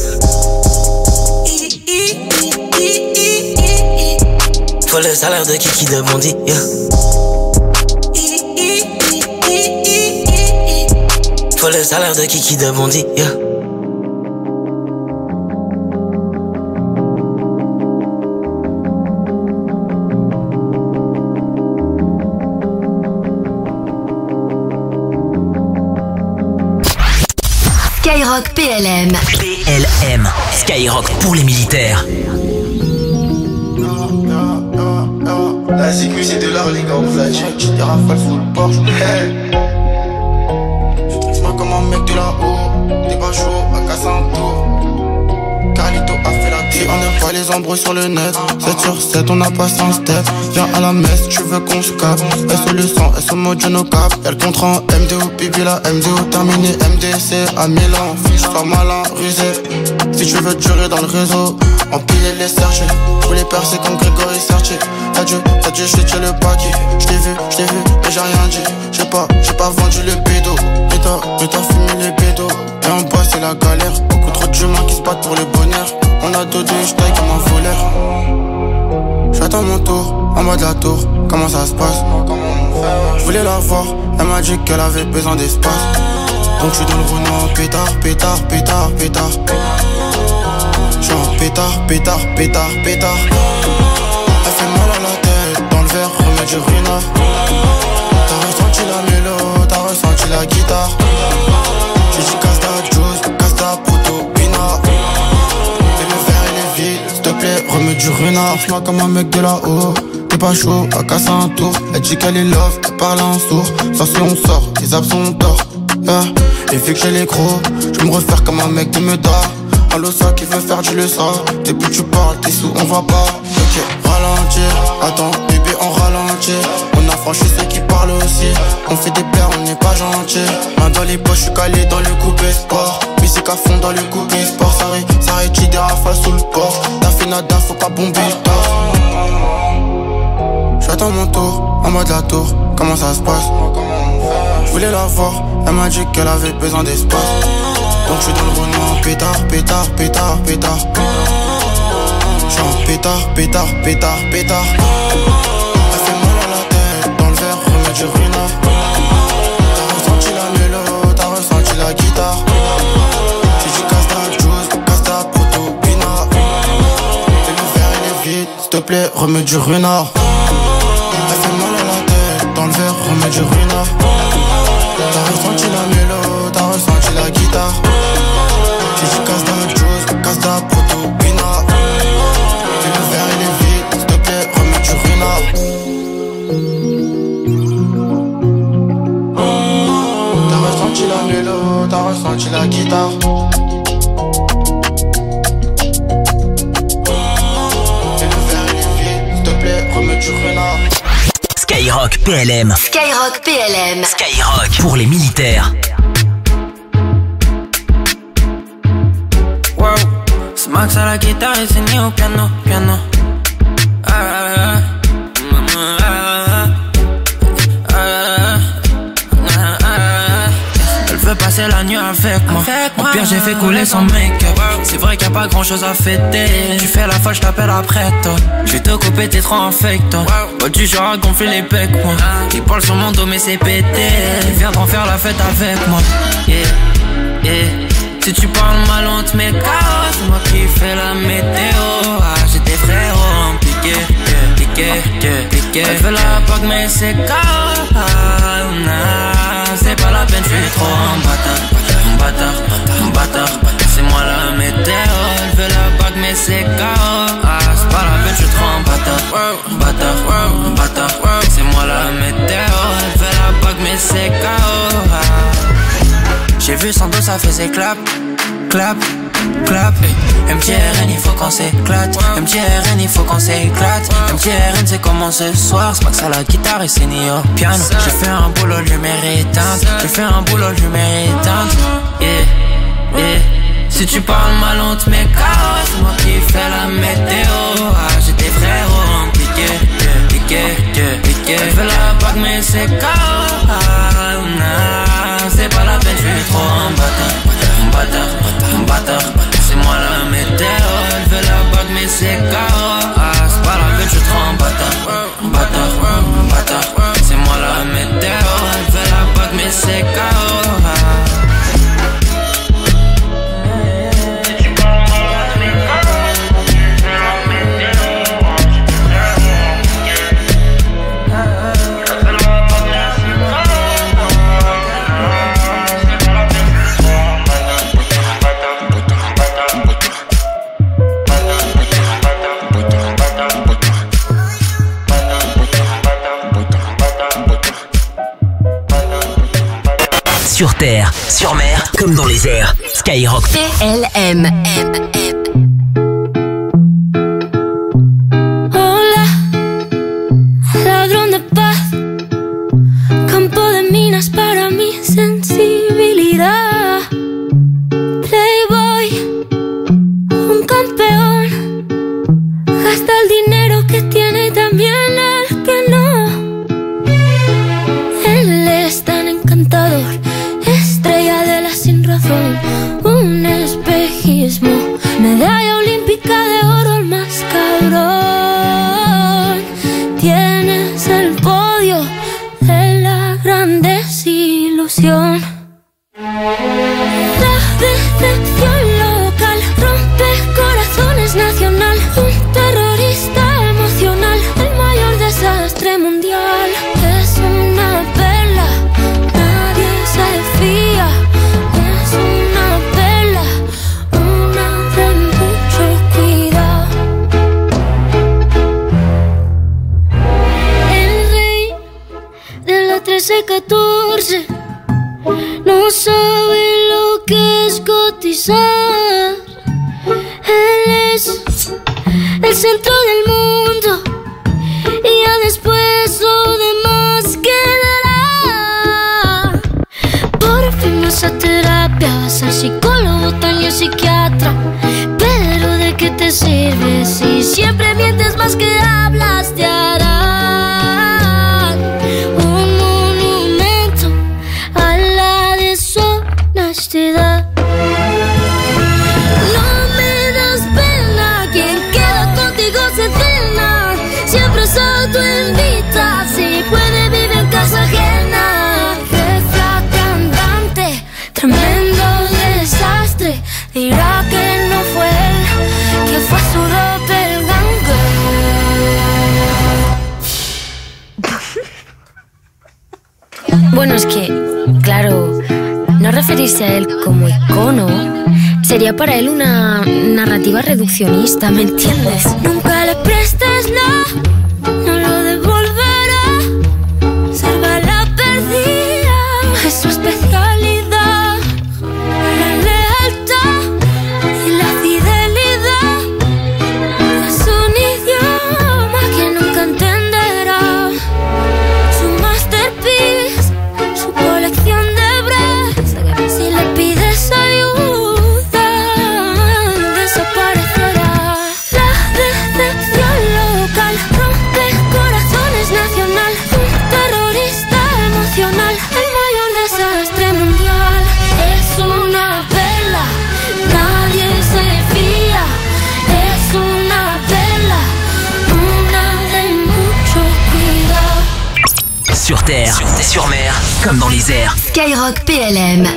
Faut le salaire de Kiki de Bondy, yeah. Faut le salaire de Kiki de Bondy, yeah. Skyrock P L M. P L M. Skyrock pour les militaires. La sécu c'est de l'art les gars, on flat check, j'ai des rafales full Porsche. Hey. Je traite-moi comme un mec de là-haut, des bas chauds à casser un tour. Carlito a fait la tête. On n'aime pas les embrouilles sur le net. sept sur sept, on a passé un step. Viens à la messe, tu veux qu'on se capte. S O le sang, S O mode no cap. Y'a le contrat en M D O, pipi la M D O terminé. M D C à Milan, fiche sois malin, rusé. Si tu veux durer dans le réseau, empiler les sergés. Pour les percer comme Grégory Sertier. T'as Dieu, t'as Dieu, j'ai tué le paquet. J't'ai vu, j't'ai vu, mais j'ai rien dit. J'ai pas, j'ai pas vendu le bédo. Mais t'as, mais t'as fumé les bédos. Et en bas c'est la galère. Beaucoup trop d'humains qui se battent pour le bonheur. On a deux deux, j'taille comme un voleur. J'attends mon tour, en bas de la tour. Comment ça se passe? Je voulais la voir, elle m'a dit qu'elle avait besoin d'espace. Donc j'suis dans le Renault, pétard, pétard, pétard, pétard. J'suis en pétard, pétard, pétard, pétard. Elle fait mal à la tête, dans le verre, remets du ruinard. T'as ressenti la mélo, t'as ressenti la guitare. J'ai dit casse ta juice, casse ta proto, pinard. Et le verre il est vide, s'il te plaît, remets du ruinard. J'm'en comme un mec de là-haut, t'es pas chaud, à casser un tour. Elle dit qu'elle est love, elle parle en sourd. Ça si on sort, les absents d'or. Yeah. Et vu que j'ai les gros, je me refaire comme un mec de Meda. Un losa qui veut faire du leçon. Depuis que tu parles, t'es sous, on va pas. Ok, ralentir, attends, bébé, on ralentit. On a franchi ceux qui parlent aussi. On fait des paires, on n'est pas gentil. Main dans les poches, je suis calé dans le coupé sport. Musique à fond dans le coupé sport. Ça ré, ça rétire des rafales sous le port. T'as fait nada, faut pas bomber le torse. J'attends mon tour, en mode la tour. Comment ça se passe? Je voulais la voir, elle m'a dit qu'elle avait besoin d'espace. Donc j'suis dans le Renault, pétard, pétard, pétard, pétard. J'suis en pétard, pétard, pétard, pétard. Elle fait mal à la tête, dans le verre, remets du ruinard. T'as ressenti la mélo, t'as ressenti la guitare. J'ai dit casse ta juice, casse ta proto, pinard. Et le verre il est vide, s'il te plaît, remets du ruinard. Elle fait mal à la tête, dans le verre, remets du ruinard. T'as ressenti la mélo, t'as ressenti la guitare. J'ai dit casse ta juice, casse ta proto, pinard. dans le lot, t'as ressenti la guitare. Et le verre il est vide, s'il te plaît, remets du renard. Skyrock P L M. Skyrock P L M. Skyrock pour les militaires. Wow, c'est Max à la guitare et c'est Ni au piano, piano. Ah, ah, ah. Je veux passer la nuit avec moi. Au pire j'ai fait couler son make-up. C'est vrai qu'il y a pas grand chose à fêter. Tu fais la folle, je t'appelle après toi. Je vais te couper, t'es trop infect toi. Bah tu genre à gonfler les pecs moi. Ils parlent sur mon dos mais c'est pété. Ils viendront faire la fête avec moi. Yeah, yeah. Si tu parles mal on te met K O. C'est moi qui fais la météo. Ah j'ai des frérots en piqué. Piqué, piqué. Elle veut la bague mais c'est K O. Ah, nah, c'est pas la peine, je suis trop un bâtard. Un bâtard, un bâtard. C'est moi la météo. Elle veut la bague mais c'est K O. Ah c'est pas la peine, je suis trop un bâtard. Un bâtard, un bâtard. C'est moi la météo. Elle veut la bague mais c'est K O. Ah. J'ai vu son dos, ça faisait clap, clap, clap. M T R N, il faut qu'on s'éclate. M T R N, il faut qu'on s'éclate. M T R N, c'est comment ce soir. C'est Max à la guitare et c'est Ni au piano. J'ai fait un boulot, lumière éteinte. J'ai fait un boulot, lumière éteinte. Yeah, yeah. Si tu parles mal, on te met K O. C'est moi qui fais la météo. Ah, j'ai des frérots en piqué, piqué, piqué. Elle veut la bague, mais c'est K O. Ah, nah, c'est pas la peine, je suis trop un bâtard. Un bâtard, un bâtard. C'est moi la météo. Elle veut la bague, mais c'est K O. Ah, c'est pas la peine, je suis trop un bâtard. Un bâtard, un bâtard. C'est moi la météo. Elle veut la bague, mais c'est K O. Ah. Sur terre, sur mer, comme dans les airs. Skyrock P L M. Hola, ladrón de paz, campo de minas para mi sensibilidad. Playboy, un campeón, gasta el dinero que tiene y también el que no. Él es tan encantador, estrella de la sin razón, un espejismo, medalla olímpica de oro, el más cabrón. Tienes el podio de la gran desilusión. La decepción local rompe corazones nacional, un terrorista emocional, el mayor desastre mundial. Es una perla, nadie se fía. Es una perla, una de mucho cuidado. El rey de la trece catorce no sabe lo que es cotizar. Él es el centro del mundo y ya después lo demás quedará. Por fin vas a terapia, vas al psicólogo, también psiquiatra. Pero ¿de qué te sirve si siempre mientes más que hablas? Te harán un monumento a la deshonestidad. No me das pena, quien queda contigo se cena. Siempre se autoinvita, si puede vive en casa ajena. Jefa cantante, tremendo desastre. Dirá que no fue él, que fue su doppelganger. Bueno, es que, claro, no referirse a él como icono sería para él una narrativa reduccionista, ¿me entiendes? Nunca le prestes nada, no lo devolverá. Salva la perdida, es su especialidad. Sur terre, sur, terre, sur mer, comme dans les airs. Skyrock P L M.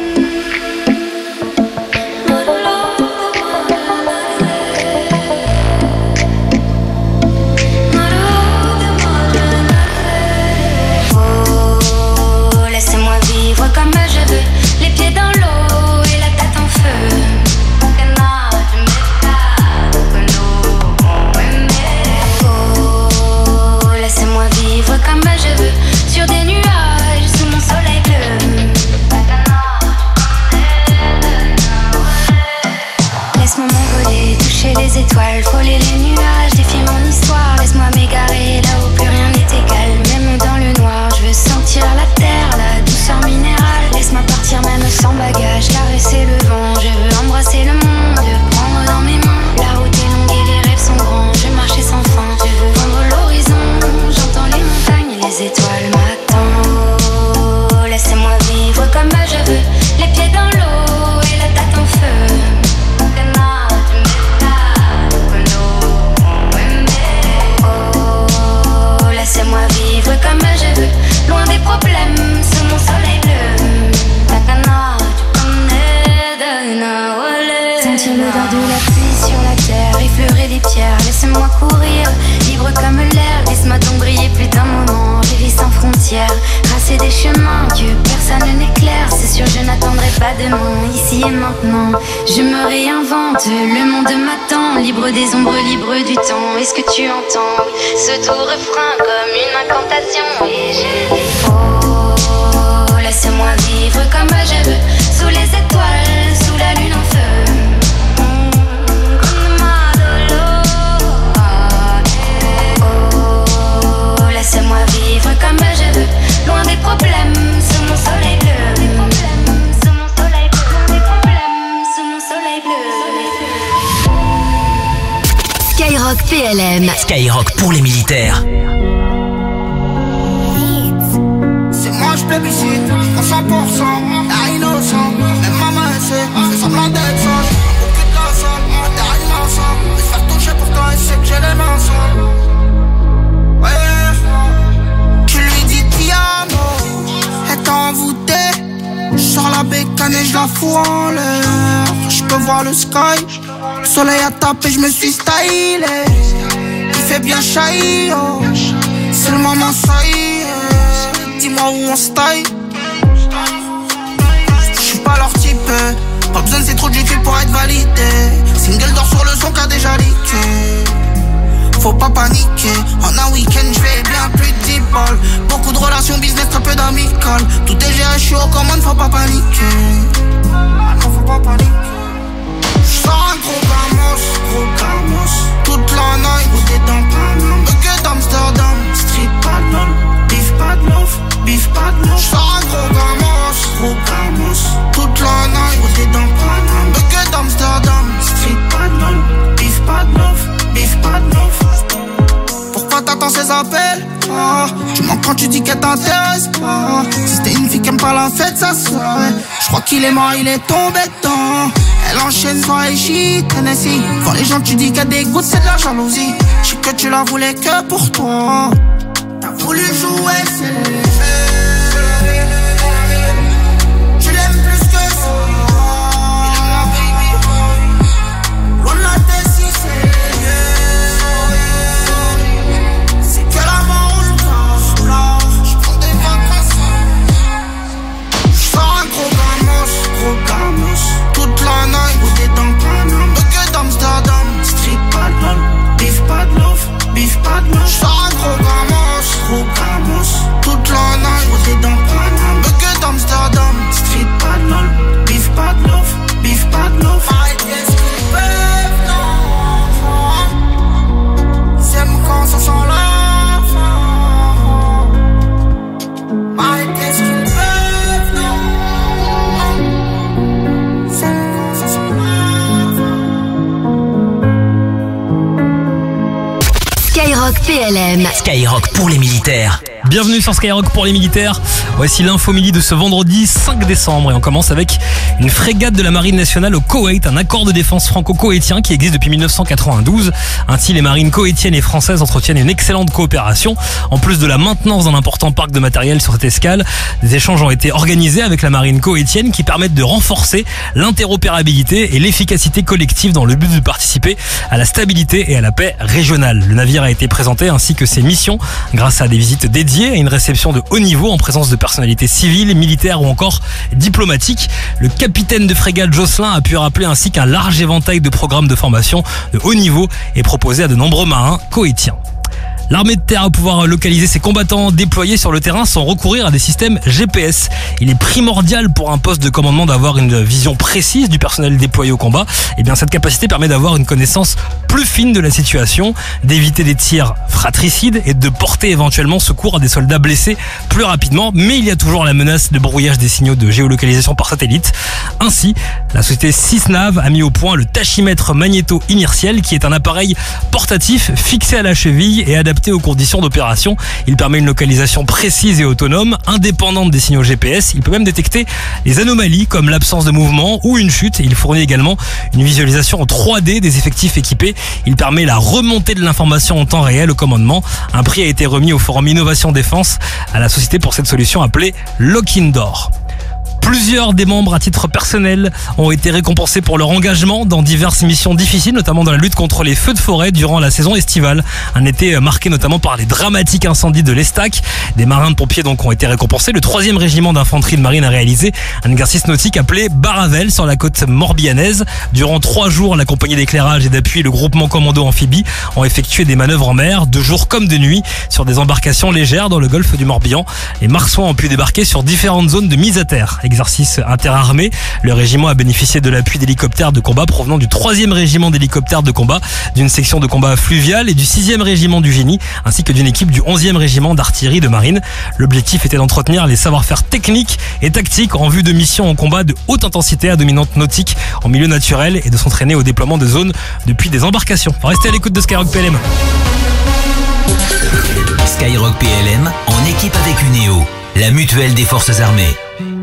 Comme je veux, les pieds dans l'eau et la tête en feu. Oh, laissez-moi vivre comme je veux, sur des nuages, sous mon soleil bleu. Laisse-moi m'envoler, toucher les étoiles, frôler les nuages, défier mon histoire. Laisse-moi m'égarer là où plus rien n'est égal. Même dans le noir, je veux sentir la terre, la douceur minérale. Laisse-moi partir même sans bagage, caresser le vent. Je veux embrasser le monde, prendre dans mes mains. La route est longue et les rêves sont grands. Je veux marcher sans fin, je veux vendre l'horizon. J'entends les montagnes et les étoiles m'attendent. Oh, laissez-moi vivre comme je veux, les pieds dans l'eau et la tête en feu. Oh, laissez-moi vivre comme je veux, loin des problèmes, sous mon soleil bleu. Sentir l'odeur de la pluie sur la terre, effleurer les pierres, laissez-moi courir, libre comme l'air, laisse-moi donc briller plus d'un moment, j'ai vie sans frontières, tracer des chemins que personne n'éclaire, c'est sûr je n'attendrai pas demain, ici et maintenant, je me réinvente, le monde m'attend, libre des ombres, libre du temps, est-ce que tu entends ce doux refrain comme une incantation, et j'ai dit oh, laissez-moi vivre comme je veux, sous les étoiles, sous la lune en feu. Oh, laissez-moi vivre comme je veux, loin des problèmes, sous mon soleil bleu. Des problèmes, sous mon soleil bleu. Des problèmes, sous mon soleil bleu. Skyrock P L M. Skyrock pour les militaires. C'est moi je plébiscite, à cent pour cent, la innocent. Même maman elle sait, c'est semblant d'être sage. Au cul de la salle, à terre une ensemble. Mais se faire toucher pour toi, elle sait que j'ai les mains sales. Ouais, tu lui dis ti amo, elle t'a envoûté. Je sors la bécane et je la fous en l'air. Je peux voir le sky, le soleil a tapé, je me suis stylé. Il fait bien chahi, oh. C'est le moment, ça y est. Dis-moi où on se taille. J'suis pas leur type, pas besoin de c'est trop du cul pour être validé. Single d'or sur le son qu'a déjà leaké. Faut pas paniquer, en un week-end j'vais bien plus de dix balles. Beaucoup de relations business, très peu d'amicales. Tout est géré, j'suis aux commandes, faut pas paniquer. Non, faut pas paniquer. J'sors un gros gamos, gros gamos. Toute la night, où t'es dans Paname. Bucket d'Amsterdam, street pas de lol. Beef pas de love, beef pas de love. J'sors un gros gamos, gros gamos. Toute la night, où t'es dans Paname. Bucket d'Amsterdam, street pas de lol. Beef pas de love, beef pas de love. Pourquoi t'attends ces appels? Ah, tu mens quand tu dis qu'elle t'intéresse pas. Si c'était une fille qui aime pas la fête, ça serait. J'crois qu'il est mort, il est tombé dedans. Elle enchaîne soirée shit, Tennessee. Quand les gens tu dis qu'elle dégoûte, c'est de la jalousie. J'sais que tu la voulais que pour toi. T'as voulu jouer, c'est le jeu. Tu l'aimes plus que ça. Loin de la tête, si c'est toute la night, où t'es dans Paname. Bucket d'Amsterdam, street pas de lol. Beef pas de love, beef pas de love. J'sors un gros gamos, gros gamos. Toute la night, où t'es dans Paname. Bucket d'Amsterdam, street pas de lol. Beef pas de love, beef pas de love. Arrête, qu'est-ce qu'ils peuvent, non. Ils aiment quand ça sent la fin. Arrête, qu'est-ce qu'ils peuvent. Skyrock P L M. Skyrock pour les militaires. Bienvenue sur Skyrock pour les militaires. Voici l'info midi de ce vendredi cinq décembre et on commence avec une frégate de la marine nationale au Koweït, un accord de défense franco-koweïtien qui existe depuis mille neuf cent quatre-vingt-douze. Ainsi, les marines koweïtiennes et françaises entretiennent une excellente coopération. En plus de la maintenance d'un important parc de matériel sur cette escale, des échanges ont été organisés avec la marine koweïtienne qui permettent de renforcer l'interopérabilité et l'efficacité collective dans le but de participer à la stabilité et à la paix régionale. Le navire a été présenté ainsi que ses missions grâce à des visites dédiées et une réception de haut niveau en présence de personnalités civiles, militaires ou encore diplomatiques. Le capitaine de frégate Jocelyn a pu rappeler ainsi qu'un large éventail de programmes de formation de haut niveau est proposé à de nombreux marins koweïtiens. L'armée de terre va pouvoir localiser ses combattants déployés sur le terrain sans recourir à des systèmes G P S. Il est primordial pour un poste de commandement d'avoir une vision précise du personnel déployé au combat. Et bien cette capacité permet d'avoir une connaissance plus fine de la situation, d'éviter des tirs fratricides et de porter éventuellement secours à des soldats blessés plus rapidement. Mais il y a toujours la menace de brouillage des signaux de géolocalisation par satellite. Ainsi, la société Sysnav a mis au point le tachymètre magnéto-inertiel qui est un appareil portatif fixé à la cheville et adapté aux conditions d'opération. Il permet une localisation précise et autonome, indépendante des signaux G P S. Il peut même détecter les anomalies comme l'absence de mouvement ou une chute. Il fournit également une visualisation en trois D des effectifs équipés. Il permet la remontée de l'information en temps réel au commandement. Un prix a été remis au Forum Innovation Défense à la société pour cette solution appelée Lockindor. Plusieurs des membres à titre personnel ont été récompensés pour leur engagement dans diverses missions difficiles, notamment dans la lutte contre les feux de forêt durant la saison estivale. Un été marqué notamment par les dramatiques incendies de l'Estac. Des marins de pompiers donc ont été récompensés. Le troisième régiment d'infanterie de marine a réalisé un exercice nautique appelé Baravel sur la côte morbihanaise. Durant trois jours, la compagnie d'éclairage et d'appui et le groupement commando amphibie ont effectué des manœuvres en mer, de jour comme de nuit, sur des embarcations légères dans le golfe du Morbihan. Les marsouins ont pu débarquer sur différentes zones de mise à terre. Exercice interarmé, le régiment a bénéficié de l'appui d'hélicoptères de combat provenant du troisième régiment d'hélicoptères de combat, d'une section de combat fluvial et du sixième régiment du génie, ainsi que d'une équipe du onzième régiment d'artillerie de marine. L'objectif était d'entretenir les savoir-faire techniques et tactiques en vue de missions en combat de haute intensité à dominante nautique en milieu naturel et de s'entraîner au déploiement de zones depuis des embarcations. Restez à l'écoute de Skyrock P L M. Skyrock P L M en équipe avec Unéo, la mutuelle des forces armées.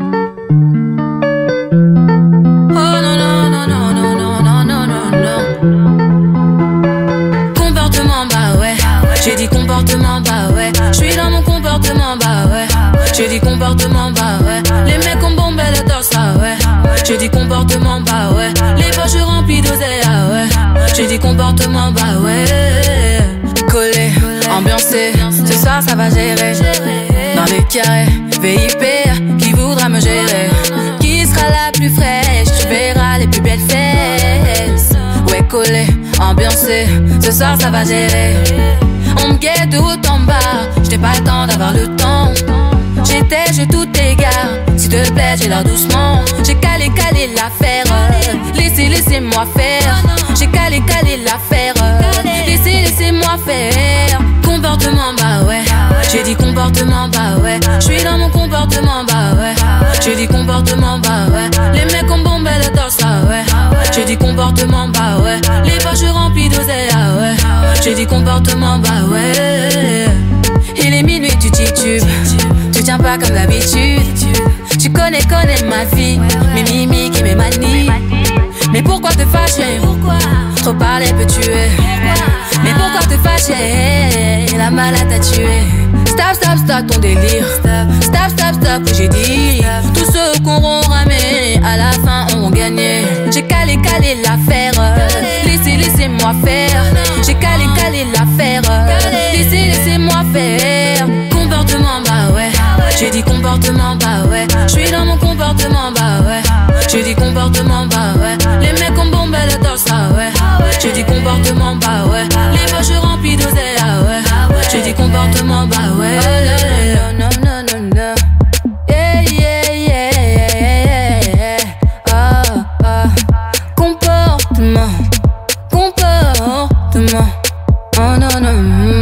J'ai dit comportement, bah ouais. J'suis dans mon comportement, bah ouais. J'ai dit comportement, bah ouais. Les mecs ont bombé le torse, ah ouais. J'ai dit comportement, bah ouais. Les poches remplies d'oseille, ah ouais. J'ai dit comportement, bah ouais. Collé, ambiancé, ce soir ça va gérer. Dans les carrés, V I P, qui voudra me gérer? Qui sera la plus fraîche? Tu verras les plus belles fesses. Ouais, collé, ambiancé, ce soir ça va gérer. On me guette de haut en bas, j'n'ai pas le temps d'avoir le temps. J'étais, je tout égare, s'il te plaît, j'ai l'air doucement. J'ai calé, calé l'affaire, laissez, laissez-moi faire. J'ai calé, calé l'affaire, laissez, laissez-moi faire. Comportement, bah ouais. J'ai dit comportement, bah ouais. J'suis dans mon comportement, bah ouais. J'ai dit comportement, bah ouais. Les mecs ont bombé le torse, ah ouais. J'ai dit comportement, bah ouais. Les poches remplies d'oseille, ah ouais. J'ai dit comportement, bah ouais. Il est minuit, tu titubes. Tu tiens pas comme d'habitude. Tu connais, connais ma vie. Mes mimiques et mes manies. Mais pourquoi te fâcher? Trop parler peut tuer. Mais pourquoi te fâcher? La malade t'a tué. Stop, stop, stop ton délire. Stop, stop, stop que j'ai dit. Tous ceux qu'on auront ramé, à la fin ont gagné. J'ai calé, calé l'affaire. Laissez, laissez-moi faire. J'ai calé, calé l'affaire. Laissez, laissez-moi faire. Comportement, bah ouais. J'ai dit comportement, bah ouais. J'suis dans mon comportement, bah ouais. J'ai dit comportement, bah ouais. Les mecs ont bombé le torse, ah ouais. J'ai dit comportement, bah ouais. Les poches remplies d'oseille, ah ouais. J'ai dit comportement, bah ouais. Non, non, non, non. Yeah, yeah, yeah, yeah. Oh, oh. Comportement, comportement. Oh non, non.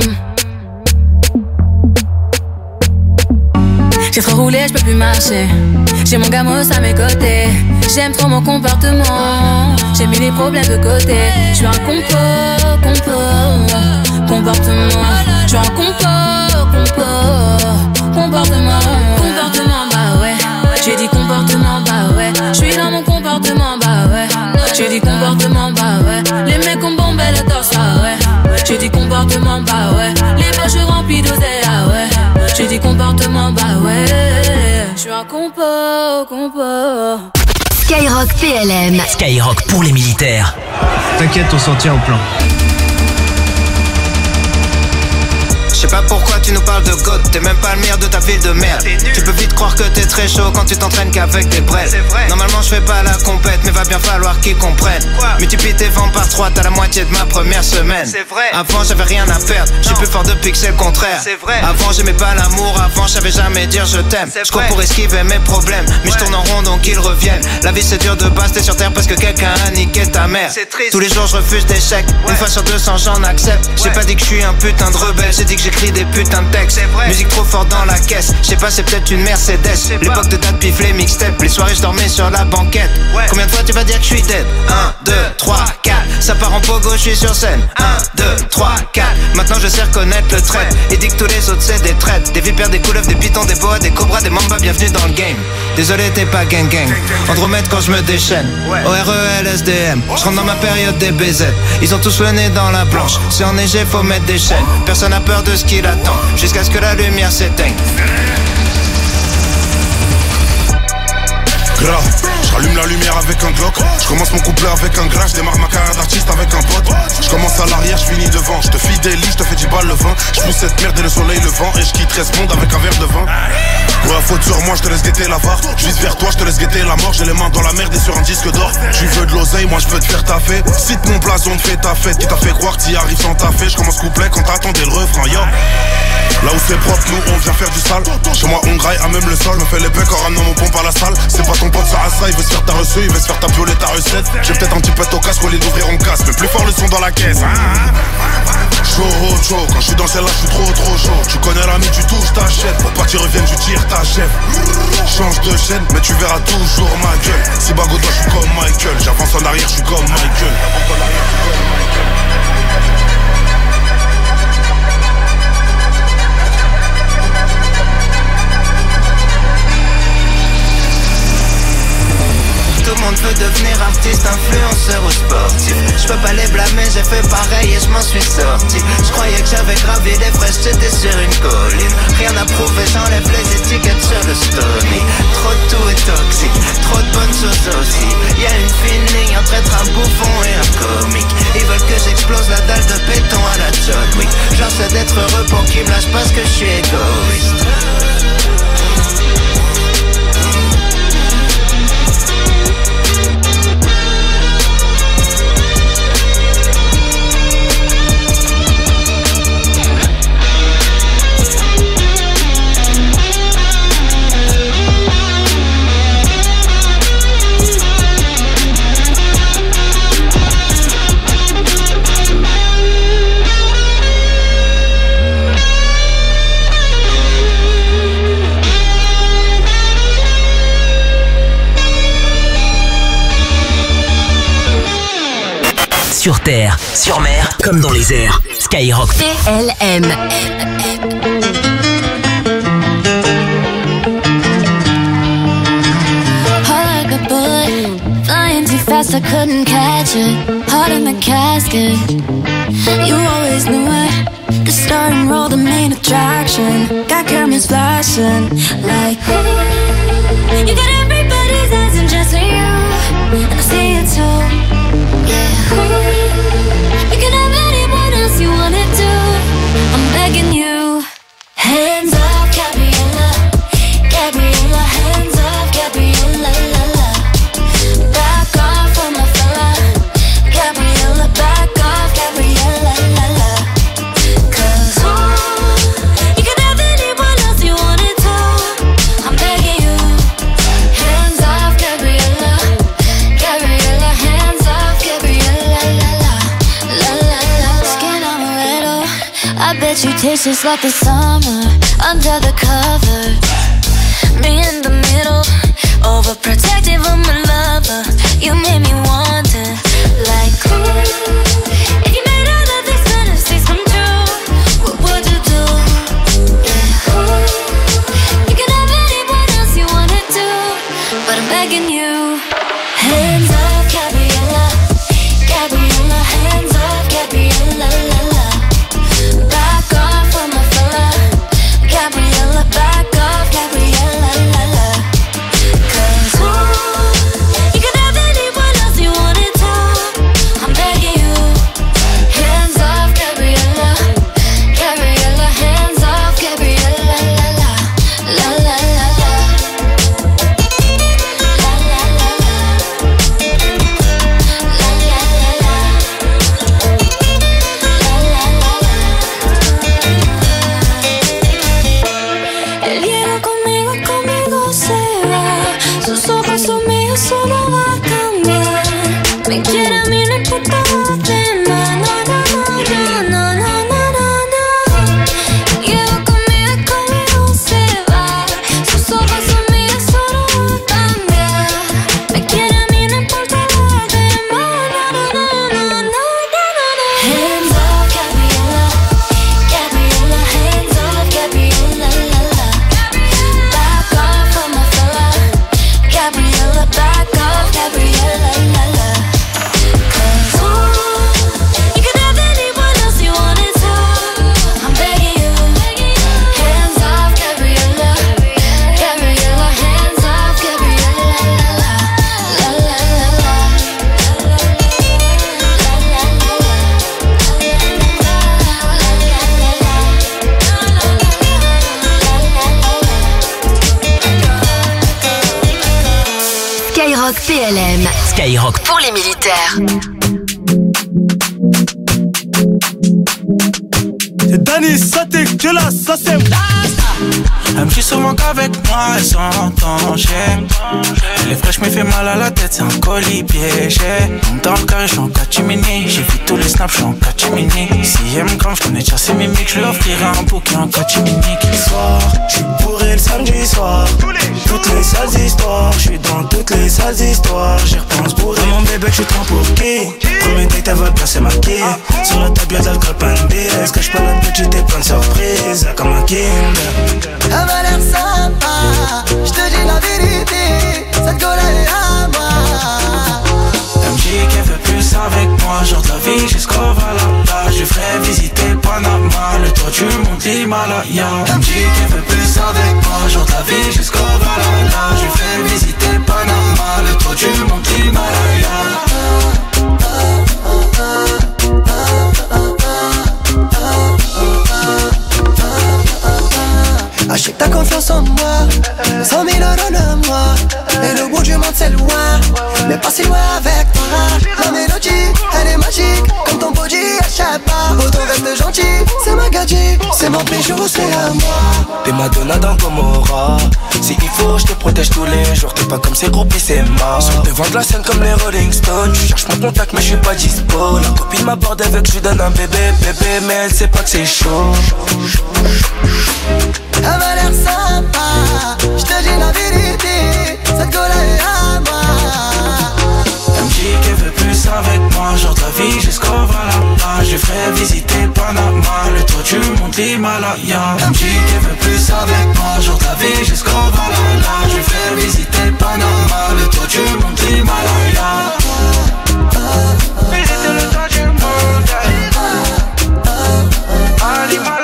J'ai trop roulé, je peux plus marcher. J'ai mon gamos à mes côtés. J'aime trop mon comportement. J'ai mis les problèmes de côté. J'suis un compo, compo, comportement. J'suis un compo, compo, comportement, comportement, bah ouais. J'ai dit comportement, bah ouais. J'suis dans mon comportement, bah ouais. J'ai dit comportement, bah ouais. Les mecs ont bombé le torse, ah ouais. J'ai dit comportement, bah ouais. Les poches remplies d'oseille, ah ouais. J'ai dit comportement, bah ouais. J'suis un compo, compo. Skyrock P L M. Skyrock pour les militaires. T'inquiète, on s'en tient au plan. Je sais pas pourquoi tu nous parles de God, t'es même pas le meilleur de ta ville de merde. Tu peux vite croire que t'es très chaud quand tu t'entraînes qu'avec des braises. Normalement je fais pas la compète, mais va bien falloir qu'ils comprennent. Multiplie tes vents par trois, t'as la moitié de ma première semaine. Avant j'avais rien à perdre, je suis plus fort depuis que c'est le contraire. Avant j'aimais pas l'amour, avant je savais jamais dire je t'aime. Je cours pour esquiver mes problèmes, mais je tourne en rond donc ils reviennent. La vie c'est dur de base, t'es sur terre parce que quelqu'un a niqué ta mère. Tous les jours je refuse d'échecs, une fois sur deux cents j'en accepte. J'ai pas dit que je suis un putain de rebelle, j'ai dit que j'écris des putains de textes. Musique trop fort dans la caisse, je sais pas c'est peut-être une Mercedes. L'époque de date pif les mixtapes, les soirées je dormais sur la banquette. Combien de fois tu vas dire que je suis dead? un, deux, trois, quatre, ça part en pogo, je suis sur scène. un, deux, trois, quatre, maintenant je sais reconnaître le trait. Et dit que tous les autres c'est des traites. Des vipères, des couleuvres, des pitons, des boas, des cobras, des mambas, bienvenue dans le game. Désolé t'es pas gang gang, Andromède quand je me déchaîne. O R E L S D M, je rentre dans ma période des B Z. Ils ont tous le nez dans la blanche, c'est enneigé faut mettre des chaînes. Personne n'a peur de ce qu'il attend, jusqu'à ce que la lumière s'éteigne. Grave, j'allume la lumière avec un Glock. Je commence mon couplet avec un gras. Je démarre ma carrière d'artiste avec un pote. Je commence à l'arrière, je finis devant. Je te file des lits, je te fais dix balles le vin. Je pousse cette merde et le soleil le vent. Et je quitterai ce monde avec un verre de vin. Ouais, faute sur moi, je te laisse guetter la var. Je vise vers toi, je te laisse guetter la mort. J'ai les mains dans la merde et sur un disque d'or. Tu veux de l'oseille, moi je peux te faire taffer. Cite mon blason, te fais ta fête. Qui t'a fait croire que t'y arrives sans taffer. Je commence couplet quand t'attendais le refrain, yo. Là où c'est propre, nous on vient faire du sale. Chez moi on graille à même le sol. Me fait les pecs en ramenant mon pompe à la salle. C'est pas ton pote sur Assa, il veut se faire ta reçue, il veut se faire ta violer ta recette. J'ai peut-être un petit peu au casque, au lieu d'ouvrir on casse. Mais plus fort le son dans la caisse. Chaud, chaud, quand je suis dans celle-là, je suis trop trop chaud. Tu connais l'ami, tu touches, t'achètes. Pour pas qu'il revienne, tu tires ta chef. Change de chaîne, mais tu verras toujours ma gueule. Si bague au doigt, je suis comme Michael. J'avance en arrière, je suis comme Michael. J'avance en arrière, je suis comme Michael. Tout le monde veut devenir artiste, influenceur ou sportif. Je peux pas les blâmer, j'ai fait pareil et je m'en suis sorti. Je croyais que j'avais gravi les fraises, j'étais sur une colline. Rien à prouver, j'enlève les étiquettes sur le Stony. Trop de tout est toxique, trop de bonnes choses aussi. Y'a une fine ligne entre être un bouffon et un comique. Ils veulent que j'explose la dalle de béton à la John Wick. J'essaie d'être heureux pour qu'ils me lâchent parce que je suis égoïste. Sur terre, sur mer, comme dans les airs. Skyrock P L M. Heart like a bullet, flying too fast, I couldn't catch it. Heart in the casket, you always knew it. The star and roll, the main attraction. Got cameras flashing like, you got everybody's eyes and just you, and I see it too. Yeah. You can have anyone else you wanna do. I'm begging you. Hands off, Gabriella. Gabriella, hands off, Gabriella, la la. Back off from my fella. Gabriella, back off, Gabriella, la la. Cause oh, you can have anyone else you wanna do. I'm begging you. Hands off, Gabriella. Gabriella, hands off, Gabriella, la la. La la la. Skin on a little, I bet you taste just like the summer under the cover. Me in the middle, overprotective of my lover. You made me want to, like, ooh. If you made all of these fantasies come true, what would you do? Yeah. Hands off, Gabriella, Gabriella, hands off, Gabriella, la la. Back off on my fella, Gabriella, back off, Gabriella, la la. Cause ooh, you could have anyone else you wanted to. I'm begging you. Hands off, Gabriella, Gabriella, hands off, Gabriella, la la, la la la la. Él viene conmigo, conmigo se va. Sus ojos son míos, eso no va a cambiar. Me quiere a mí, no importa lo demás. No, no, no, no, no, no, no, no. Lleva conmigo, conmigo se va. Sus ojos son míos, eso no va a cambiar. Me quiere a mí, no importa lo demás. No, no, no, no, no, no, no. Hands off, Gabriella, Gabriella, hands off, Gabriella, la la. Back off on my fella, Gabriella, back off, Gabriella, la la. Cause ooh, you could have anyone else you wanted to. I'm begging you. Hands off, Gabriella, Gabriella, hands off, Gabriella, la la, la la la la. Skyrock P L M. Skyrock Pour les militaires. C'est Danny, ça t'es que là, ça c'est. Elle me dit souvent qu'avec moi elle s'entend, j'aime. Elle est fraîche mais fait mal à la tête, c'est un colis piégé. Dans le carré, j'suis en catimini. J'ai vu tous les snaps, j'suis en catimini. Si elle me crame, j'connais déjà ses mimiques. J'lui offrirai un bouquet en catimini. Soir, j'suis bourré le samedi soir. Toutes les sales histoires, j'suis dans toutes les sales histoires. J'y repense bourré. Dans mon bébé, j'suis trop pour qui? Premier date, elle veut placer ma quille. Sur la table, y'a de l'alcool, pas une bière. Cache pas la petite et plein de surprises. Comme un Kinder. Elle m'a l'air sympa, j'te dis la vérité, cette gueule est à moi. Elle me dit qu'elle veut plus avec moi, genre de la vie jusqu'au Valhalla. Je lui ferai visiter Panama, le toit du mont Himalaya. Elle me dit qu'elle veut plus avec moi, genre de la vie jusqu'au Valhalla. Je lui ferai visiter Panama, le toit du mont Himalaya. Achète ta confiance en moi, cent mille euros le mois. Et le bout du monde c'est loin, mais pas si loin avec toi. La mélodie, elle est magique, comme ton body, échappe pas. Autant reste gentil, c'est ma gadget, c'est mon bijou, c'est à moi. T'es Madonna dans Gomorrah. Si il faut, je te protège tous les jours. T'es pas comme ces groupies, c'est mort. Sur le devant de la scène comme les Rolling Stones. Tu cherches mon contact, mais je suis pas dispo. La copine m'aborde avec, je lui donne un bébé, bébé, mais elle sait pas que c'est chaud. Elle m'a l'air sympa, j'te dis la vérité, cette gueule est à moi. Elle me dit qu'elle veut plus avec moi, genre de la vie jusqu'au Valhalla. Je lui ferai visiter Panama, le toit du mont Himalaya. Elle me dit qu'elle veut plus avec moi, genre de la vie jusqu'au Valhalla. Je lui ferai visiter Panama, le toit du mont Himalaya. Visiter le toit du monde à l'Himalaya.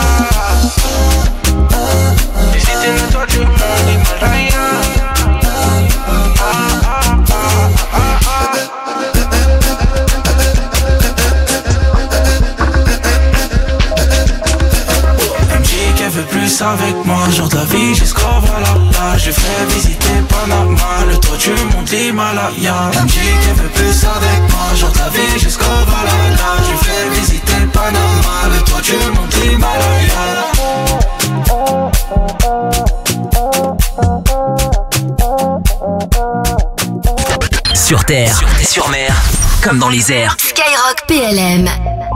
Visiter le toit du monde Himalaya. Elle me dit qu'elle veut plus avec moi, genre de la vie jusqu'au Valhalla. Je lui ferai visiter Panama, le toit du mont Himalaya. Elle me dit qu'elle veut plus avec moi, genre de la vie jusqu'au Valhalla. Je lui ferai visiter Panama, le toit du mont Himalaya. Sur terre, sur mer, comme dans les airs. Skyrock P L M.